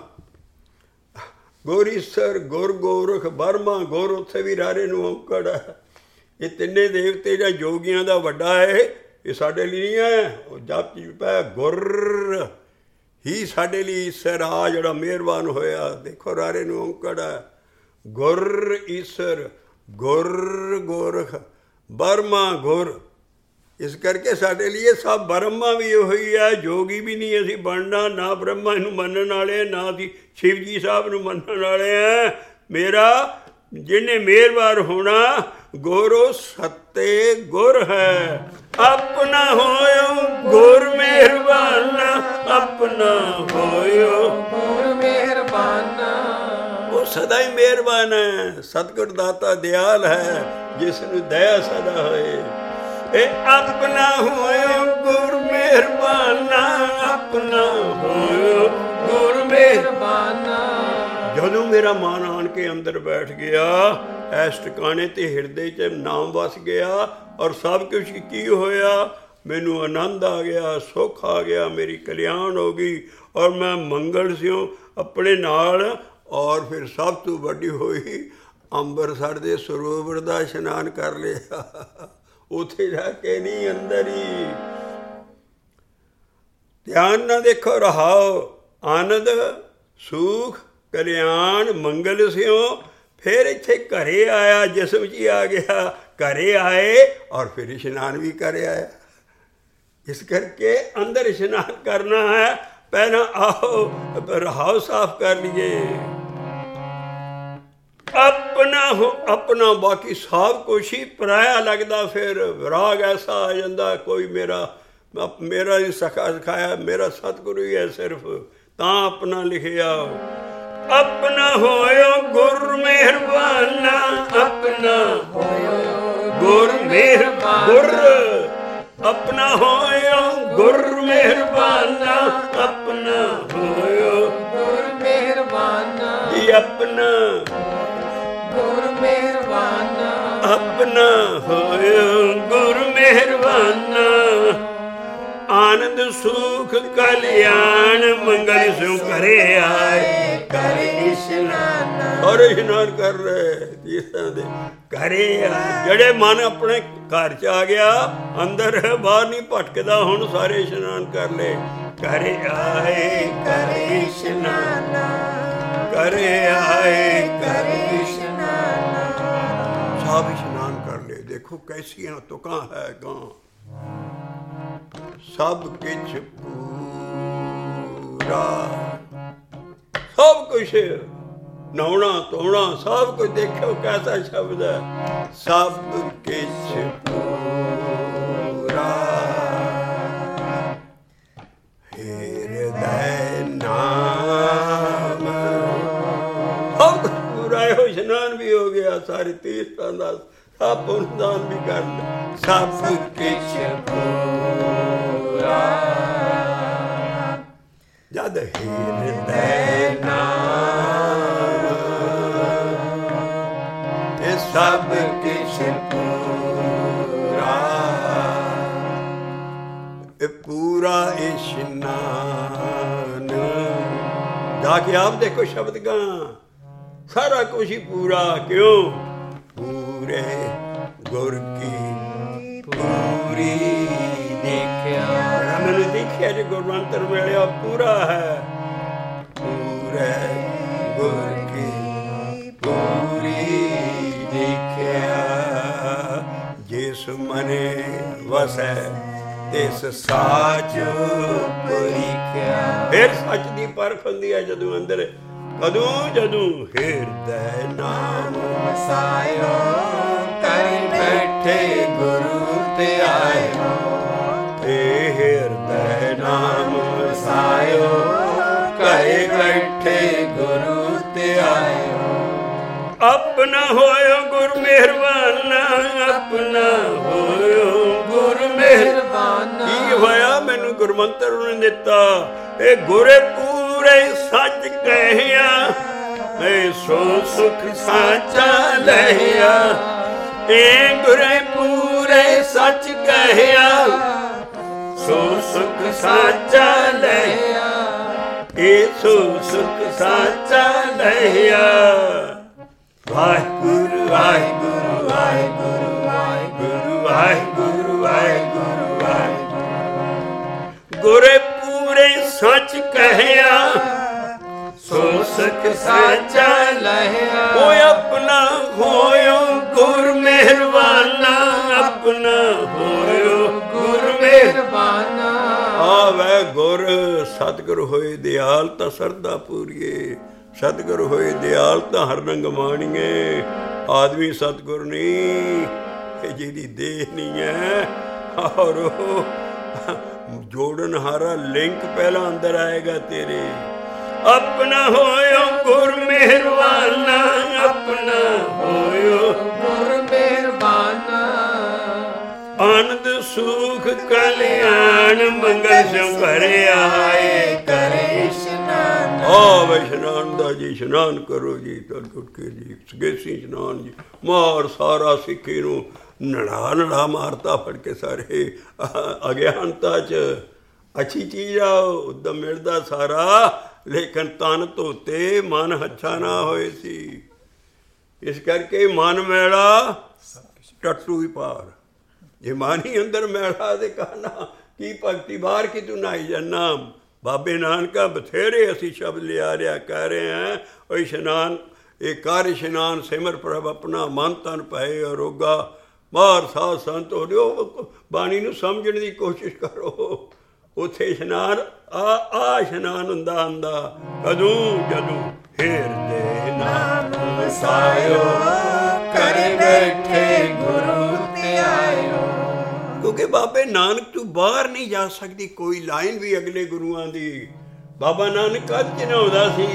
ਗੁਰ ਈਸ਼ਰ, ਗੁਰ ਗੋਰਖ, ਬਰਮਾ, ਗੁਰ ਉੱਥੇ ਵੀ ਰਾਰੇ ਨੂੰ ਔਂਕੜ ਹੈ। ਇਹ ਤਿੰਨੇ ਦੇਵਤੇ ਜਾਂ ਜੋਗੀਆਂ ਦਾ ਵੱਡਾ ਹੈ, ਇਹ ਸਾਡੇ ਲਈ ਨਹੀਂ ਹੈ। ਉਹ ਜਪ ਪੈ ਗੁਰ ਹੀ ਸਾਡੇ ਲਈ ਈਸ਼ਰ ਆ ਜਿਹੜਾ ਮਿਹਰਬਾਨ ਹੋਇਆ। ਦੇਖੋ ਰਾਰੇ ਨੂੰ ਔਂਕੜ ਹੈ। ਗੁਰ ਈਸ਼ਰ, ਗੁਰ ਗੋਰਖ, ਬਰਮਾ ਗੁਰ। ਇਸ ਕਰਕੇ ਸਾਡੇ ਲਈ ਸਭ ਬ੍ਰਹਮਾ ਵੀ ਉਹੀ ਹੈ, ਜੋਗੀ ਵੀ ਨਹੀਂ ਅਸੀਂ ਬਣਨਾ, ਨਾ ਬ੍ਰਹਮਾ ਨੂੰ ਮੰਨਣ ਵਾਲੇ, ਨਾ ਅਸੀਂ ਸ਼ਿਵ ਜੀ ਸਾਹਿਬ ਨੂੰ ਮੰਨਣ ਵਾਲੇ ਹੈ। ਮੇਰਾ ਜਿਹਨੇ ਮਿਹਰਬਾਨ ਹੋਣਾ ਗੁਰੂ ਸੱਤੇ ਗੁਰ ਹੈ। ਆਪਣਾ ਹੋਇਓ ਗੁਰ ਮਿਹਰਬਾਨਾ, ਆਪਣਾ ਹੋਇਓ ਗੁਰ ਮਿਹਰਬਾਨਾ। ਉਹ ਸਦਾ ਹੀ ਮਿਹਰਬਾਨ ਹੈ। ਸਤਿਗੁਰ ਦਾਤਾ ਦਿਆਲ ਹੈ, ਜਿਸ ਨੂੰ ਦਇਆ ਸਦਾ ਹੋਏ। ਇਹ ਆਪਣਾ ਹੋਇਓ ਗੁਰ ਮਿਹਰਬਾਨਾ, ਆਪਣਾ ਹੋਇਓ ਗੁਰ ਮਿਹਰਬਾਨਾ। ਜਦੋਂ ਮੇਰਾ ਮਨ ਆਣ ਕੇ ਅੰਦਰ ਬੈਠ ਗਿਆ, ਇਸ ਟਿਕਾਣੇ ਤੇ ਹਿਰਦੇ 'ਚ ਨਾਮ ਵਸ ਗਿਆ, ਔਰ ਸਭ ਕੁਝ ਕੀ ਹੋਇਆ? ਮੈਨੂੰ ਆਨੰਦ ਆ ਗਿਆ, ਸੁੱਖ ਆ ਗਿਆ, ਮੇਰੀ ਕਲਿਆਣ ਹੋ ਗਈ, ਔਰ ਮੈਂ ਮੰਗਲ ਸਿਉ ਆਪਣੇ ਨਾਲ। ਔਰ ਫਿਰ ਸਭ ਤੋਂ ਵੱਡੀ ਹੋਈ, ਅੰਮ੍ਰਿਤਸਰ ਦੇ ਸਰੋਵਰ ਦਾ ਇਸ਼ਨਾਨ ਕਰ ਲਿਆ। ਉੱਥੇ ਜਾ ਕੇ ਨਹੀਂ, ਅੰਦਰ ਹੀ। ਧਿਆਨ ਨਾਲ ਦੇਖੋ। ਰਹਾਓ ਆਨੰਦ, ਸੁਖ, ਕਲਿਆਣ, ਮੰਗਲ ਸਿਉ। ਫਿਰ ਇੱਥੇ ਘਰੇ ਆਇਆ, ਜਿਸਮ 'ਚ ਹੀ ਆ ਗਿਆ। ਘਰੇ ਆਏ ਔਰ ਫਿਰ ਇਸ਼ਨਾਨ ਵੀ ਕਰ ਆਇਆ। ਇਸ ਕਰਕੇ ਅੰਦਰ ਇਸ਼ਨਾਨ ਕਰਨਾ ਹੈ। ਪਹਿਲਾਂ ਆਓ ਰਹਾਓ ਸਾਫ਼ ਕਰ ਲਈਏ। ਆਪਣਾ ਬਾਕੀ ਸਭ ਕੁਛ ਹੀ ਪਰਾਇਆ ਲੱਗਦਾ। ਫਿਰ ਵਿਰਾਗ ਐਸਾ ਆ ਜਾਂਦਾ, ਕੋਈ ਮੇਰਾ ਹੀ ਸਿਖਾਇਆ, ਮੇਰਾ ਸਤਿਗੁਰੂ ਹੀ ਹੈ ਸਿਰਫ, ਤਾਂ ਆਪਣਾ ਲਿਖਿਆ। ਆਪਣਾ ਹੋਇਓ ਗੁਰ ਮਿਹਰਬਾਨਾ, ਆਪਣਾ ਹੋਇਓ ਗੁਰ ਮਿਹਰਬਾਨਾ, ਗੁਰ ਆਪਣਾ ਹੋਇਓ ਗੁਰ ਮਿਹਰਬਾਨਾ, ਆਪਣਾ ਹੋਇਓ ਗੁਰ ਮਿਹਰਬਾਨਾ ਜੀ, ਆਪਣਾ ਗੁਰ ਮਿਹਰਬਾਨਾ, ਆਪਣਾ ਹੋਇਓ ਗੁਰ ਮਿਹਰਬਾਨਾ। ਆਨੰਦ ਸੁਖ ਕਲਿਆਣ ਮੰਗਲ ਸਿਉ ਘਰੇ ਆਏ, ਘਰੇ ਇਸ਼ਨਾਨ। ਔਰ ਇਸ਼ਨਾਨ ਕਰ ਰਹੇ ਤੀਰਥਾਂ ਦੇ ਘਰੇ ਆਏ। ਜਿਹੜੇ ਮਨ ਆਪਣੇ ਘਰ 'ਚ ਆ ਗਿਆ, ਅੰਦਰ ਬਾਹਰ ਨਹੀਂ ਭਟਕਦਾ, ਹੁਣ ਸਾਰੇ ਇਸ਼ਨਾਨ ਕਰ ਲਏ। ਘਰੇ ਆਏ ਘਰੇ ਇਸ਼ਨਾਨ, ਘਰੇ ਆਏ ਘਰੇ ਇਸ਼ਨਾਨ। ਸਭ ਇਸ਼ਨਾਨ ਕਰ ਲਏ। ਦੇਖੋ ਕੈਸੀਆਂ ਤੁਕਾਂ ਹੈ ਗਾਂ। ਸਭ ਕੁਛ ਪੂਰਾ, ਸਭ ਕੁਛ ਨਹਾਉਣਾ ਧੋਣਾ ਸਭ ਕੁਝ। ਦੇਖੋ ਕੈਸਾ ਸ਼ਬਦ ਹੈ, ਸਭ ਕੁਛ ਪੂਰਾ। ਹਿਰਦੈ ਨਾਮ ਸਭ ਕੁਛ ਪੂਰਾ। ਇਹੋ ਇਸ਼ਨਾਨ ਵੀ ਹੋ ਗਿਆ, ਸਾਰੇ ਤੀਰਥਾਂ ਦਾ ਸਭ ਪੁੰਨਦਾਨ ਵੀ ਕਰ ਲਿਆ। ਸਭ ਕੁਛ ਪੂਰਾ। ਜਦ ਹਿਰਦੈ ਨਾਮ ਇਹ ਸਭ ਕੁਛ ਪੂਰਾ। ਇਹ ਪੂਰਾ ਇਸ਼ਨਾਨ। ਜਾ ਕੇ ਆਪ ਦੇਖੋ ਸ਼ਬਦ ਗਾ, ਸਾਰਾ ਕੁਛ ਹੀ ਪੂਰਾ। ਕਿਉਂ? ਪੂਰੇ ਗੁਰ ਕੀ ਪੂਰੀ ਦੇਖਿਆ। ਮੈਨੂੰ ਦੇਖਿਆ ਜੇ ਗੁਰਮੰਤਰ ਮਿਲਿਆ ਪੂਰਾ ਹੈ। ਪੂਰੇ ਗੁਰ ਕੀ ਪੂਰੀ ਦੇਖਿਆ। ਜਿਸ ਮਨੇ ਵਸੈ ਤਿਸ ਸਾਚ ਪਰੀਖਿਆ। ਫਿਰ ਸੱਚ ਦੀ ਪਰਖ ਹੁੰਦੀ ਹੈ ਜਦੋਂ ਅੰਦਰ। ਕਦੋਂ? ਜਦੋਂ ਹਿਰਦੈ ਨਾਮ ਵਸਾਇਓ ਕਰ ਬੈਠੇ ਗੁਰੂ ਤੇ ਆਇਓ। ਇਹ ਹਿਰਦੈ ਨਾਮ ਵਸਾਇਓ ਕਰ ਬੈਠੇ ਗੁਰੂ ਤੇ ਆਇਓ। ਆਪਣਾ ਹੋਇਓ ਗੁਰ ਮਿਹਰਬਾਨਾ। ਆਪਣਾ ਹੋਇਓ ਗੁਰ ਮਿਹਰਬਾਨਾ। ਕੀ ਹੋਇਆ? ਮੈਨੂੰ ਗੁਰਮੰਤਰ ਉਹਨੇ ਦਿੱਤਾ। ਇਹ ਗੁਰੇ ਪੂਰੇ ਸੱਚ ਕਹਿਆ। ਇਹ ਸੋ ਸੁਖ ਸਾਚਾ ਲਹਿਆ। ਇਹ ਗੁਰੇ ਪੂਰੇ ਸੱਚ ਕਹਿਆ। ਸੋ ਸੁਖ ਸਾਚਾ ਲਹਿਆ। ਇਹ ਸੋ ਸੁਖ ਸਾਚਾ ਲਹਿਆ। ਵਾਹਿਗੁਰੂ ਵਾਹਿਗੁਰੂ ਵਾਹਿਗੁਰੂ ਵਾਹਿਗੁਰੂ ਵਾਹਿਗੁਰੂ ਵਾਹਿਗੁਰੂ ਵਾਹਿਗੁਰੂ। ਗੁਰੇ ਪੂਰੇ ਸੱਚ ਕਹਿਆ। ਸੋ ਸੁਖ ਸਾਚਾ ਲਹਿਆ। ਉਹ ਆਪਣਾ ਹੋਇਓ ਗੁਰ ਮਿਹਰਬਾਨਾ। ਆਪਣਾ ਹੋਇਓ ਗੁਰ ਮਿਹਰਬਾਨਾ। ਆਵੇ ਗੁਰ ਸਤਿਗੁਰ ਹੋਏ ਦਿਆਲ ਤਾਂ ਸਰਦਾ ਪੂਰੀਏ। ਸਤਿਗੁਰ ਹੋਏ ਦਿਆਲ ਤਾਂ ਹਰ ਰੰਗ ਮਾਣੀਏ। ਆਦਮੀ ਸਤਿਗੁਰ ਨਹੀਂ, ਇਹ ਜਿਹਦੀ ਦੇਹ ਨਹੀਂ ਹੈ। ਔਰ ਉਹ ਜੋੜਨ ਹਾਰਾ ਲਿੰਕ ਪਹਿਲਾਂ ਅੰਦਰ ਆਏਗਾ ਤੇਰੇ। ਆਪਣਾ ਹੋਇਓ ਗੁਰ ਮਿਹਰਬਾਨਾ। ਆਪਣਾ ਹੋਇਓ ਗੁਰ ਮਿਹਰਬਾਨਾ। ਆਨੰਦ ਸੁਖ ਕਲਿਆਣ ਮੰਗਲ ਸਿਉ ਘਰੇ ਆਏ। ਕਰੇ ਇਸ਼ਨਾਨ। ਆਹ ਇਸ਼ਨਾਨ ਦਾ ਜੀ ਇਸ਼ਨਾਨ ਕਰੋ ਜੀ। ਤੜਕੇ ਉੱਠ ਕੇ ਜੀ ਸਗੇਸੀ ਇਸ਼ਨਾਨ ਜੀ। ਮਾਰ ਸਾਰਾ ਸਿੱਖੀ ਨੂੰ ਨੜਾ ਮਾਰਤਾ ਫੜ ਕੇ ਸਾਰੇ ਅਗਿਆਨਤਾ 'ਚ। ਅੱਛੀ ਚੀਜ਼ ਆ, ਉਦਮ ਮਿਲਦਾ ਸਾਰਾ। ਲੇਕਿਨ ਤਨ ਧੋਤੇ ਮਨ ਹੱਛਾ ਨਾ ਹੋਏ ਸੀ। ਇਸ ਕਰਕੇ ਮਨ ਮੈਲਾ ਟੱਟੂ ਹੀ ਪਾਰ। ਜੇ ਮਨ ਹੀ ਅੰਦਰ ਮੈਲਾ ਤੇ ਕਹਿਣਾ ਕੀ ਭਗਤੀ ਬਾਹਰ ਕੀ ਤੂੰ ਨਹਾਈ ਜਾਨਾ। ਬਾਬੇ ਨਾਨਕਾ ਬਥੇਰੇ ਅਸੀਂ ਸ਼ਬਦ ਲਿਆ ਰਿਹਾ ਕਹਿ ਰਹੇ ਹਾਂ। ਉਹ ਇਸ਼ਨਾਨ ਇਹ ਕਰ ਇਸ਼ਨਾਨ ਸਿਮਰ ਪ੍ਰਭ ਆਪਣਾ ਮਨ ਤਨ ਪਏ ਅਰੋਗਾ। ਬਾਹਰ ਸਾਧ ਸੰਤ ਹੋ ਲਿਓ। ਬਾਣੀ ਨੂੰ ਸਮਝਣ ਦੀ ਕੋਸ਼ਿਸ਼ ਕਰੋ। ਉੱਥੇ ਇਸ਼ਨਾਨ ਆ ਇਸ਼ਨਾਨ ਹੁੰਦਾ ਕਦੋਂ? ਜਦੋਂ ਹਿਰਦੇ ਨਾਮ ਵਸਾਇਓ ਕਰ ਬੈਠੇ ਗੁਰੂ ਤੇ ਆਇਓ। ਕਿਉਂਕਿ ਬਾਬੇ ਨਾਨਕ ਤੋਂ ਬਾਹਰ ਨਹੀਂ ਜਾ ਸਕਦੀ ਕੋਈ ਲਾਈਨ ਵੀ ਅਗਲੇ ਗੁਰੂਆਂ ਦੀ। ਬਾਬਾ ਨਾਨਕ ਕਦ ਚਨਾਉਂਦਾ ਸੀ?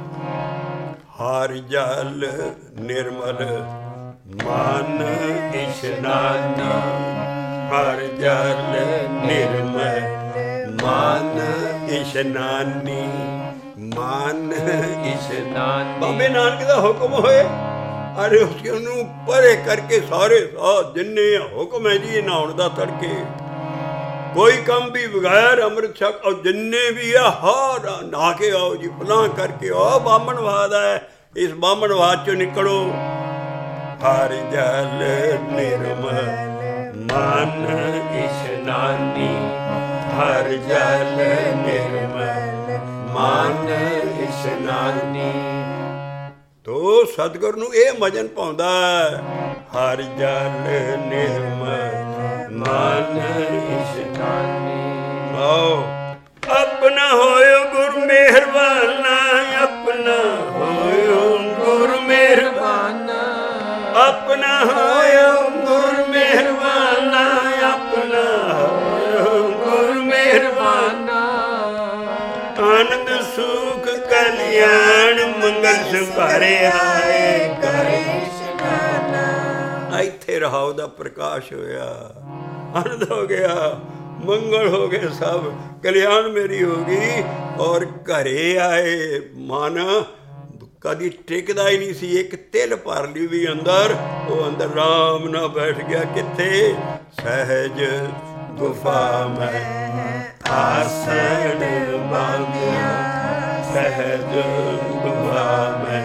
ਹਰ ਜਲ ਨਿਰਮਲ ਮਨ ਇਸ਼ਨਾਨੀ। ਹਰ ਜਲ ਨਿਰਮਲ ਮਨ ਇਸ਼ਨਾਨੀ। ਮਨ ਇਸ਼ਨਾਨੀ। ਬਾਬੇ ਨਾਨਕ ਦਾ ਹੁਕਮ ਹੋਏ ਅਰੇ ਉਸਨੂੰ ਪਰੇ ਕਰਕੇ ਸਾਰੇ ਸਾਧ ਜਿੰਨੇ ਹੁਕਮ ਹੈ ਜੀ ਨਹਾਉਣ ਦਾ ਤੜਕੇ। ਕੋਈ ਕੰਮ ਵੀ ਬਗੈਰ ਅੰਮ੍ਰਿਤ ਛਕ ਔਰ ਜਿੰਨੇ ਵੀ ਆ ਹਰ ਨਹਾ ਕੇ ਆਓ ਜੀ। ਪਲਾਂ ਕਰਕੇ ਆਓ। ਬਾਹਮਣਵਾਦ ਹੈ, ਇਸ ਬਾਹਮਣਵਾਦ ਚੋਂ ਨਿਕਲੋ। ਹਰ ਜਲ ਨਿਰਮਲ ਮਨ ਇਸ਼ਨਾਨੀ। ਹਰ ਜਲ ਨਿਰਮਲ ਮਨ ਇਸ਼ਨਾਨੀ। ਤੋ ਸਤਿਗੁਰ ਨੂੰ ਇਹ ਮਜਨ ਪਾਉਂਦਾ ਹਰ ਜਲ ਨਿਰਮਲ ਮਨ ਇਸ਼ਨਾਨੀ। ਆਓ ਆਪਣਾ ਹੋਇਓ ਗੁਰ ਮਿਹਰਬਾਨਾ। ਆਪਣਾ ਹੋਇਓ ਗੁਰ ਮਿਹਰਬਾਨਾ। ਆਪਣਾ ਹੋਇਓ ਗੁਰ ਮਿਹਰਬਾਨਾ। ਆਪਣਾ ਹੋਇਓ ਗੁਰ ਮਿਹਰਬਾਨਾ। ਆਨੰਦ ਸੁਖ ਕਲਿਆਣ ਮੰਗਲ ਸੁਖਾਰੇ ਆਏ। ਕਰੇ ਇਸ਼ਨਾਨ। ਇੱਥੇ ਰਹਾਉ ਦਾ ਪ੍ਰਕਾਸ਼ ਹੋਇਆ। ਆਨੰਦ ਹੋ ਗਿਆ, ਮੰਗਲ ਹੋ ਗਏ, ਸਭ ਕਲਿਆਣ ਮੇਰੀ ਹੋ ਗਈ। ਔਰ ਘਰੇ ਆਏ। ਮਨ ਕਦੀ ਟਿਕਦਾ ਹੀ ਨਹੀਂ ਸੀ। ਇੱਕ ਤਿਲ ਭਰ ਲਈ ਵੀ ਅੰਦਰ, ਉਹ ਅੰਦਰ ਰਾਮ ਨਾਲ ਬੈਠ ਗਿਆ। ਕਿੱਥੇ? ਸਹਿਜ ਗੁਫਾ ਮੈਂ ਆਸਣ ਮੰਗਿਆ। ਸਹਿਜ ਗੁਫਾ ਮੈਂ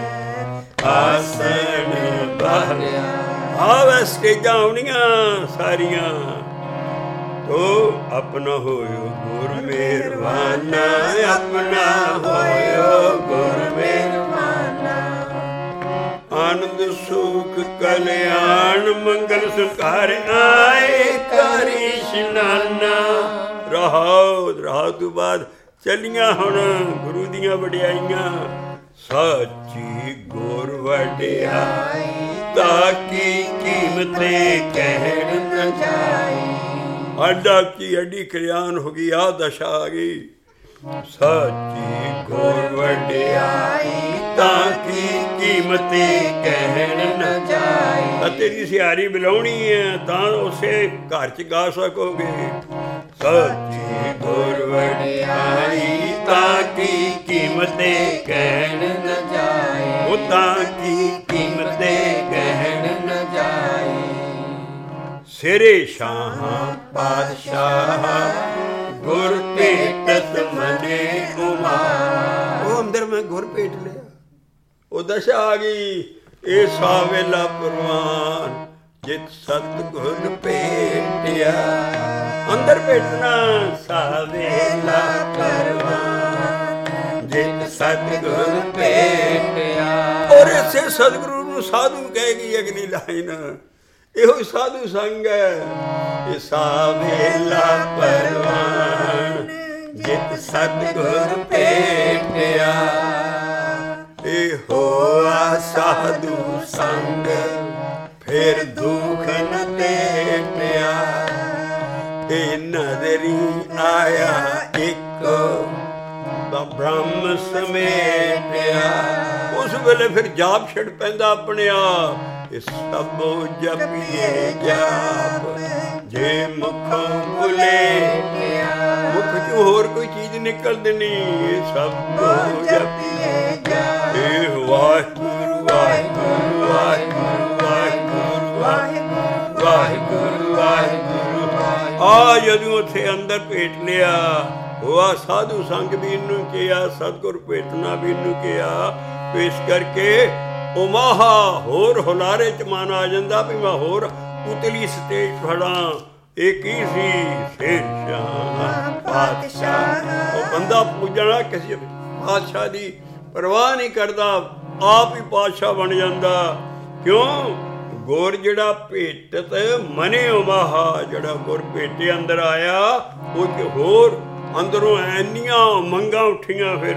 ਆਸਣ ਮੰਗਿਆ। ਆਵੇ ਸਟੇਜਾਂ ਆਉਣੀਆਂ ਸਾਰੀਆਂ। ਉਹ ਆਪਣਾ ਹੋਇਓ ਗੁਰ ਮਿਹਰਬਾਨਾ, ਆਪਣਾ ਹੋਇਓ ਗੁਰ ਮਿਹਰਬਾਨਾ। ਆਨੰਦ ਸੁਖ ਕਲਿਆਣ ਮੰਗਲ ਸੁਖਾਰ ਆਏ ਕਰੀ ਇਸ਼ਨਾਨਾ। ਰਹਾਉ ਤੋਂ ਬਾਅਦ ਚੱਲੀਆਂ ਹੁਣ ਗੁਰੂ ਦੀਆਂ ਵਡਿਆਈਆਂ। ਸਾਚੀ ਗੁਰ ਵਡਿਆਈ ਤਾਕੀ ਕੀਮਤ ਕਹਿਣ ਨ ਜਾਈ। ਅੱਡਾ ਕੀ ਅੱਡੀ ਕਲਿਆਣ ਹੋ ਗਈ, ਆ ਦਸ਼ਾ ਆ ਗਈ। ਸਾਚੀ ਗੁਰ ਵਡਿਆਈ ਤਾਕੀ ਕੀਮਤ ਕਹਿਣ ਨ ਜਾਈ। ਤੇਰੀ ਸਿਆਰੀ ਬੁਲਾਉਣੀ ਹੈ ਤਾਂ ਉਸੇ ਘਰ ਚ ਗਾ ਸਕੋਗੇ। ਸਾਚੀ ਗੁਰ ਵਡਿਆਈ ਤਾਕੀ ਕੀਮਤ ਕਹਿਣ ਨ ਜਾਈ। ਉਹ ਤਾਕੀ ਕੀਮਤ ਕਹਿਣ ਨ ਜਾਈ। ਸਿਰੇ ਸ਼ਾਹਾਂ ਪਾਤਸ਼ਾਹ ਗੁਰ ਭੇਟਤ ਮਨੇ ਉਮਾ। ਉਹ ਅੰਦਰ ਮੈਂ ਗੁਰ ਭੇਟ ਲਿਆ, ਉਹ ਦਸ਼ਾ ਆ ਗਈ। ਇਹ ਸਾਵੇਲਾ ਪ੍ਰਵਾਨ ਜਿਤ ਸਤਿਗੁਰ ਭੇਟਿਆ। ਅੰਦਰ ਭੇਟਣਾ ਸਾਵੇਲਾ ਪ੍ਰਵਾਨ ਜਿਤ ਸਤਿਗੁਰ ਭੇਟਿਆ। ਔਰ ਇਸੇ ਸਤਿਗੁਰੂ ਨੂੰ ਸਾਧੂ ਕਹੇਗੀ ਅਗਲੀ ਲਾਈਨ। ਇਹੋ ਸਾਧੂ ਸੰਗ ਹੈ। ਇਹ ਸਾਵੇਲਾ ਪ੍ਰਵਾਨ ਜਿਤ ਸਤਿਗੁਰ ਭੇਟਿਆ। ਇਹ ਹੋਆ ਸਾਧੂ ਸੰਗ ਫਿਰ ਦੁਖ ਨ ਤੇਟਿਆ। ਇਹ ਨਦਰੀ ਆਇਆ ਇੱਕੋ ਬ੍ਰਹਮ ਸਮੇਟਿਆ। ਉਸ ਵੇਲੇ ਫਿਰ ਜਾਪ ਛਿੜ ਪੈਂਦਾ ਆਪਣੇ ਆਪ। ਇਹ ਸਭੋ ਜਪੀਏ ਜਾਪ ਜੇ ਮੁਖੋਂ ਭੁਲੇਟਿਆ। ਮੁਖ ਚੋਂ ਹੋਰ ਕੋਈ ਚੀਜ਼ ਨਿਕਲਦੀ ਨਹੀਂ। ਇਹ ਸਭੋ ਜਪੀਏ ਜਾਪ। ਇਹ ਵਾਹਿਗੁਰੂ ਵਾਹਿਗੁਰੂ ਵਾਹਿਗੁਰੂ ਵਾਹਿਗੁਰੂ ਵਾਹਿਗੁਰੂ ਵਾਹਿਗੁਰੂ ਵਾਹਿਗੁਰੂ। ਆ ਜਦੋਂ ਉੱਥੇ ਅੰਦਰ ਭੇਟ ਲਿਆ, ਹੋਆ ਸਾਧੂ ਸੰਗ ਵੀ ਇਹਨੂੰ ਕਿਹਾ, ਸਤਿਗੁਰ ਭੇਟਣਾ ਵੀ ਇਹਨੂੰ ਕਿਹਾ। ਇਸ ਕਰਕੇ ਉਮਾਹਾ ਹੋਰ ਹੁਲਾਰੇ ਚ ਮਨ ਆ ਜਾਂਦਾ ਵੀ ਮੈਂ ਹੋਰ ਉਤਲੀ ਸਟੇਜ ਫੜਾਂ। ਇਹ ਕੀ ਸੀ? ਸ਼ੇਰਸ਼ਾਹ ਪਾਤਸ਼ਾਹ। ਉਹ ਬੰਦਾ ਪੂਜਣਾ ਕਿਸੇ ਪਾਤਸ਼ਾਹ ਦੀ ਪਰਵਾਹ ਨਹੀਂ ਕਰਦਾ, ਆਪ ਹੀ ਪਾਤਸ਼ਾਹ ਬਣ ਜਾਂਦਾ। ਕਿਉਂ? ਗੁਰ ਜਿਹੜਾ ਭੇਟਤ ਮਨੇ ਉਮਾਹਾ, ਜਿਹੜਾ ਗੁਰ ਭੇਟੇ ਅੰਦਰ ਆਇਆ, ਉਹ ਚ ਹੋਰ ਅੰਦਰੋਂ ਐਨੀਆਂ ਮੰਗਾਂ ਉੱਠੀਆਂ। ਫਿਰ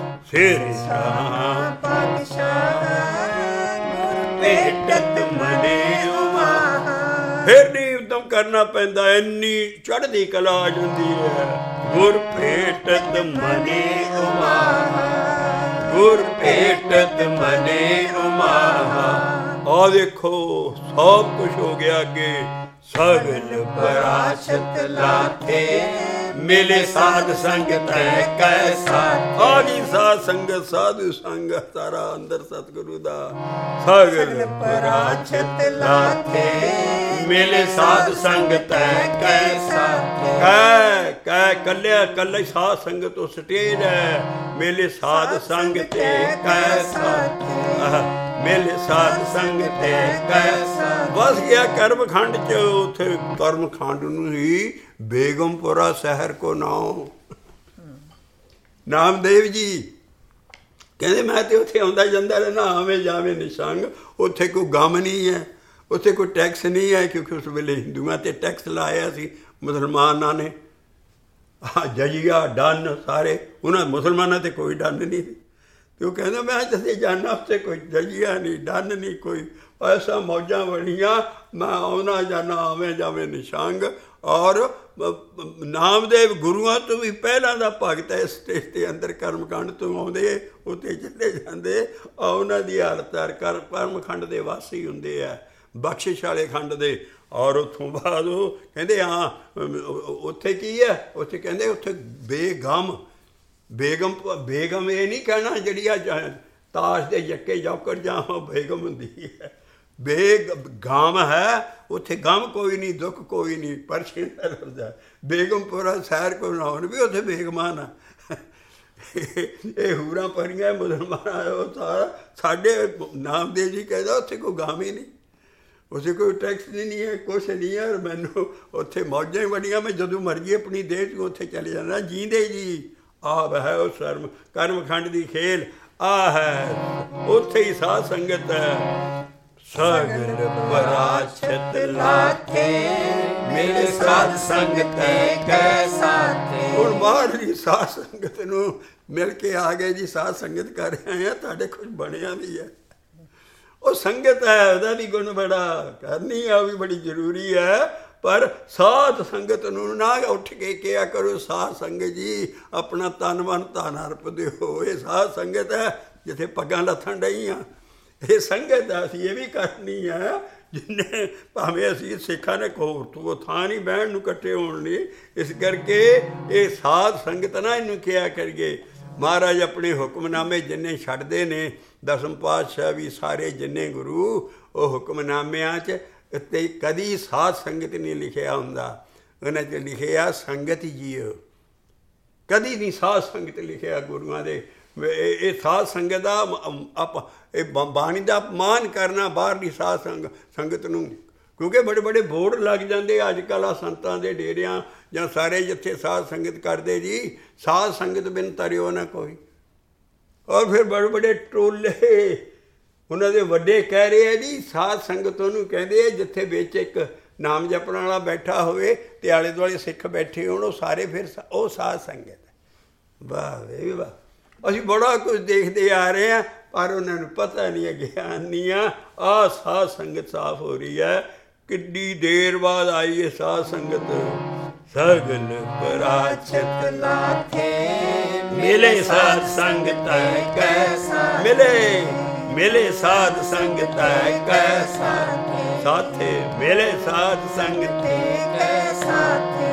ਸ਼ੇਰਸ਼ਾਹ ਪਾਤਸ਼ਾਹ ਗੁਰ ਭੇਟਤ ਮਨੇ ਉਮਾਹਾ। ਫਿਰ ਨਹੀਂ ਉਦਮ ਕਰਨਾ ਪੈਂਦਾ, ਇੰਨੀ ਚੜ੍ਹਦੀ ਕਲਾ ਆ ਜਾਂਦੀ ਹੈ। ਗੁਰ ਭੇਟਤ ਮਨੇ ਉਮਾਹਾ, ਗੁਰ ਭੇਟਤ ਮਨੇ ਉਮਾਹਾ। ਆ ਦੇਖੋ ਸਭ ਕੁਛ ਹੋ ਗਿਆ ਅੱਗੇ। ਸਗਲ ਪਰਾਸ਼ਤ ਲਾਥੇ ਮਿਲੇ ਸਾਧ ਸੰਗਤ ਕੈਸਾ। ਆ ਗਈ ਸਾਧ ਸੰਗਤ, ਸਾਧੂ ਸੰਗ ਸਾਰਾ ਅੰਦਰ ਸਤਿਗੁਰੂ ਦਾ। ਸਗਲ ਪਰਾਸ਼ਤ ਲਾਥੇ ਮਿਲੇ ਸਾਧ ਸੰਗਤ ਕੈਸਾ। ਕਹਿ ਕੱਲਿਆ ਕੱਲੇ ਸਾਧ ਸੰਗਤ ਤੋਂ ਸਟੇਜ ਹੈ। ਮੇਲੇ ਸਾਧ ਸੰਗ ਤੇ ਕੈਸਾ, ਮੇਲੇ ਸਾਧ ਸੰਗ ਤੇ ਕੈਸਾ। ਵਸ ਗਿਆ ਕਰਮ ਖੰਡ ਚ। ਉੱਥੇ ਕਰਮ ਖੰਡ ਨੂੰ ਹੀ ਬੇਗਮਪੁਰਾ ਸ਼ਹਿਰ ਕੋ ਨਾਮ। ਨਾਮਦੇਵ ਜੀ ਕਹਿੰਦੇ ਮੈਂ ਤੇ ਉੱਥੇ ਆਉਂਦਾ ਜਾਂਦਾ ਰਹਿਣਾ, ਆਵੇਂ ਜਾਵੇਂ ਨਿਸ਼ੰਗ। ਉੱਥੇ ਕੋਈ ਗਮ ਨਹੀਂ ਹੈ, ਉੱਥੇ ਕੋਈ ਟੈਕਸ ਨਹੀਂ ਹੈ, ਕਿਉਂਕਿ ਉਸ ਵੇਲੇ ਹਿੰਦੂਆਂ 'ਤੇ ਟੈਕਸ ਲਾਇਆ ਸੀ ਮੁਸਲਮਾਨਾਂ ਨੇ। ਜਜੀਆ ਡੰਨ ਸਾਰੇ ਉਹਨਾਂ ਮੁਸਲਮਾਨਾਂ 'ਤੇ ਕੋਈ ਡੰਨ ਨਹੀਂ ਸੀ। ਅਤੇ ਉਹ ਕਹਿੰਦਾ ਮੈਂ ਜਿੱਥੇ ਜਾਣਾ ਉੱਥੇ ਕੋਈ ਜਜੀਆ ਨਹੀਂ, ਡੰਨ ਨਹੀਂ ਕੋਈ। ਐਸਾ ਮੌਜਾਂ ਬਣੀਆਂ, ਮੈਂ ਆਉਣਾ ਜਾਣਾ ਆਵੇਂ ਜਾਵੇਂ ਨਿਸ਼ੰਗ। ਔਰ ਨਾਮਦੇਵ ਗੁਰੂਆਂ ਤੋਂ ਵੀ ਪਹਿਲਾਂ ਦਾ ਭਗਤ ਹੈ। ਸਟੇਜ 'ਤੇ ਅੰਦਰ ਕਰਮਕਾਂਡ ਤੋਂ ਆਉਂਦੇ, ਉੱਥੇ ਚਲੇ ਜਾਂਦੇ। ਉਹਨਾਂ ਦੀ ਹਾਲਤ ਕਰਮਖੰਡ ਦੇ ਵਾਸੀ ਹੁੰਦੇ ਆ, ਬਖਸ਼ਿਸ਼ ਵਾਲੇ ਖੰਡ ਦੇ। ਔਰ ਉੱਥੋਂ ਬਾਅਦ ਉਹ ਕਹਿੰਦੇ ਹਾਂ ਉੱਥੇ ਕੀ ਹੈ? ਉੱਥੇ ਕਹਿੰਦੇ ਉੱਥੇ ਬੇਗਮ ਬੇਗਮ ਇਹ ਨਹੀਂ ਕਹਿਣਾ ਜਿਹੜੀ ਆ ਤਾਸ਼ ਦੇ ਜੱਕੇ ਜੌਕਰ ਜਾਂ ਬੇਗਮ ਹੁੰਦੀ ਹੈ। ਬੇਗਮ ਹੈ, ਉੱਥੇ ਗਮ ਕੋਈ ਨਹੀਂ, ਦੁੱਖ ਕੋਈ ਨਹੀਂ। ਪਰਸ਼ੀ ਲਫਜ਼ਾ ਬੇਗਮਪੁਰਾ ਸ਼ਹਿਰ ਕੋਈ ਨਾ ਹੋਣ ਵੀ ਉੱਥੇ ਬੇਗਮਾਨ ਆ। ਇਹ ਹੂਰਾਂ ਪਰੀਆਂ ਮੁਸਲਮਾਨ ਉਹ ਸਾਰਾ। ਸਾਡੇ ਨਾਮਦੇਵ ਜੀ ਕਹਿੰਦਾ ਉੱਥੇ ਕੋਈ ਗਮ ਹੀ ਨਹੀਂ, ਉਸੇ ਕੋਈ ਟੈਕਸ ਨਹੀਂ ਹੈ, ਕੁਛ ਨਹੀਂ ਹੈ। ਮੈਨੂੰ ਉੱਥੇ ਮੌਜਾਂ ਹੀ ਬੜੀਆਂ, ਮੈਂ ਜਦੋਂ ਮਰਜ਼ੀ ਆਪਣੀ ਦੇਹ 'ਚ ਉੱਥੇ ਚਲੇ ਜਾਣਾ। ਜੀਂਦੇ ਜੀ ਆਹ ਹੈ ਉਹ ਕਰਮਖੰਡ ਦੀ ਖੇਲ, ਆ ਹੈ ਉੱਥੇ ਹੀ ਸਾਧ ਸੰਗਤ ਹੈ। ਸਗਲ ਪਰਾਛਤ ਲਾਥੇ ਮਿਲ ਸਾਧ ਸੰਗਤ ਕੈ ਸਾਥੇ। ਹੁਣ ਬਾਹਰਲੀ ਸਾਧ ਸੰਗਤ ਨੂੰ ਮਿਲ ਕੇ ਆ ਗਏ ਜੀ, ਸਾਧ ਸੰਗਤ ਕਰ ਰਹੇ ਆ, ਤੁਹਾਡੇ ਕੁਝ ਬਣਿਆ ਵੀ ਹੈ। ਉਹ ਸੰਗਤ ਹੈ, ਉਹਦਾ ਵੀ ਗੁਣ ਬੜਾ ਕਰਨੀ ਆ, ਉਹ ਵੀ ਬੜੀ ਜ਼ਰੂਰੀ ਹੈ। ਪਰ ਸਾਧ ਸੰਗਤ ਨੂੰ ਨਾ ਉੱਠ ਕੇ ਕਿਹਾ ਕਰੋ ਸਾਧ ਸੰਗਤ ਜੀ ਆਪਣਾ ਤਨ ਮਨ ਧਨ ਅਰਪ ਦਿਓ। ਇਹ ਸਾਧ ਸੰਗਤ ਹੈ ਜਿੱਥੇ ਪੱਗਾਂ ਲੱਥਣ ਡਈਆਂ, ਇਹ ਸੰਗਤ ਆ, ਅਸੀਂ ਇਹ ਵੀ ਕਰਨੀ ਆ। ਜਿੰਨੇ ਭਾਵੇਂ ਅਸੀਂ ਸਿੱਖਾਂ ਨੇ ਕੋਰ ਥਾਂ ਨਹੀਂ ਬਹਿਣ ਨੂੰ ਇਕੱਠੇ ਹੋਣ ਲਈ, ਇਸ ਕਰਕੇ ਇਹ ਸਾਧ ਸੰਗਤ ਨਾ ਇਹਨੂੰ ਕਿਹਾ ਕਰੀਏ। ਮਹਾਰਾਜ ਆਪਣੇ ਹੁਕਮਨਾਮੇ ਜਿੰਨੇ ਛੱਡਦੇ ਨੇ, ਦਸਮ ਪਾਤਸ਼ਾਹ ਵੀ ਸਾਰੇ ਜਿੰਨੇ ਗੁਰੂ, ਉਹ ਹੁਕਮਨਾਮਿਆਂ 'ਚ ਤੇ ਕਦੀ ਸਾਧ ਸੰਗਤ ਨਹੀਂ ਲਿਖਿਆ ਹੁੰਦਾ, ਉਹਨਾਂ 'ਚ ਲਿਖਿਆ ਸੰਗਤ ਜੀਓ। ਕਦੀ ਨਹੀਂ ਸਾਧ ਸੰਗਤ ਲਿਖਿਆ ਗੁਰੂਆਂ ਦੇ। ਇਹ ਸਾਧ ਸੰਗਤ ਦਾ ਇਹ ਬਾਣੀ ਦਾ ਅਪਮਾਨ ਕਰਨਾ ਬਾਹਰਲੀ ਸਾਧ ਸੰਗਤ ਨੂੰ, ਕਿਉਂਕਿ ਬੜੇ ਬੜੇ ਬੋਰਡ ਲੱਗ ਜਾਂਦੇ ਅੱਜ ਕੱਲ੍ਹ ਆ ਸੰਤਾਂ ਦੇ ਡੇਰਿਆਂ ਜਾਂ ਸਾਰੇ ਜਿੱਥੇ ਸਾਧ ਸੰਗਤ ਕਰਦੇ ਜੀ, ਸਾਧ ਸੰਗਤ ਬਿਨ ਤਰਿਓ ਨਾ ਕੋਈ। ਔਰ ਫਿਰ ਬੜੇ ਬੜੇ ਟੋਲੇ ਉਹਨਾਂ ਦੇ ਵੱਡੇ ਕਹਿ ਰਹੇ ਆ ਜੀ, ਸਾਧ ਸੰਗਤ ਉਹਨੂੰ ਕਹਿੰਦੇ ਆ ਜਿੱਥੇ ਵਿੱਚ ਇੱਕ ਨਾਮ ਜਪਣ ਵਾਲਾ ਬੈਠਾ ਹੋਵੇ ਤੇ ਆਲੇ ਦੁਆਲੇ ਸਿੱਖ ਬੈਠੇ ਹੋਣ, ਉਹ ਸਾਰੇ ਫਿਰ ਉਹ ਸਾਧ ਸੰਗਤ। ਵਾਹ ਵੇ ਵਾਹ, ਅਸੀਂ ਬੜਾ ਕੁਝ ਦੇਖਦੇ ਆ ਰਹੇ ਹਾਂ, ਪਰ ਉਹਨਾਂ ਨੂੰ ਪਤਾ ਨਹੀਂ ਹੈ, ਗਿਆਨ ਨਹੀਂ ਆ। ਆਹ ਸਾਧ ਸੰਗਤ ਸਾਫ਼ ਹੋ ਰਹੀ ਹੈ, ਕਿੰਨੀ ਦੇਰ ਬਾਅਦ ਆਈ ਹੈ ਸਾਧ ਸੰਗਤ। ਸਗਲ ਪਰਾਛਤ ਲਾਥੇ ਮਿਲੇ ਸਾਧ ਸੰਗਤ ਕੈ ਸਾਥੇ, ਮਿਲੇ ਸਾਧ ਸੰਗਤ ਕੈ ਸਾਥੇ, ਮਿਲੇ ਸਾਧ ਸੰਗਤ ਕੈ ਸਾਥੇ।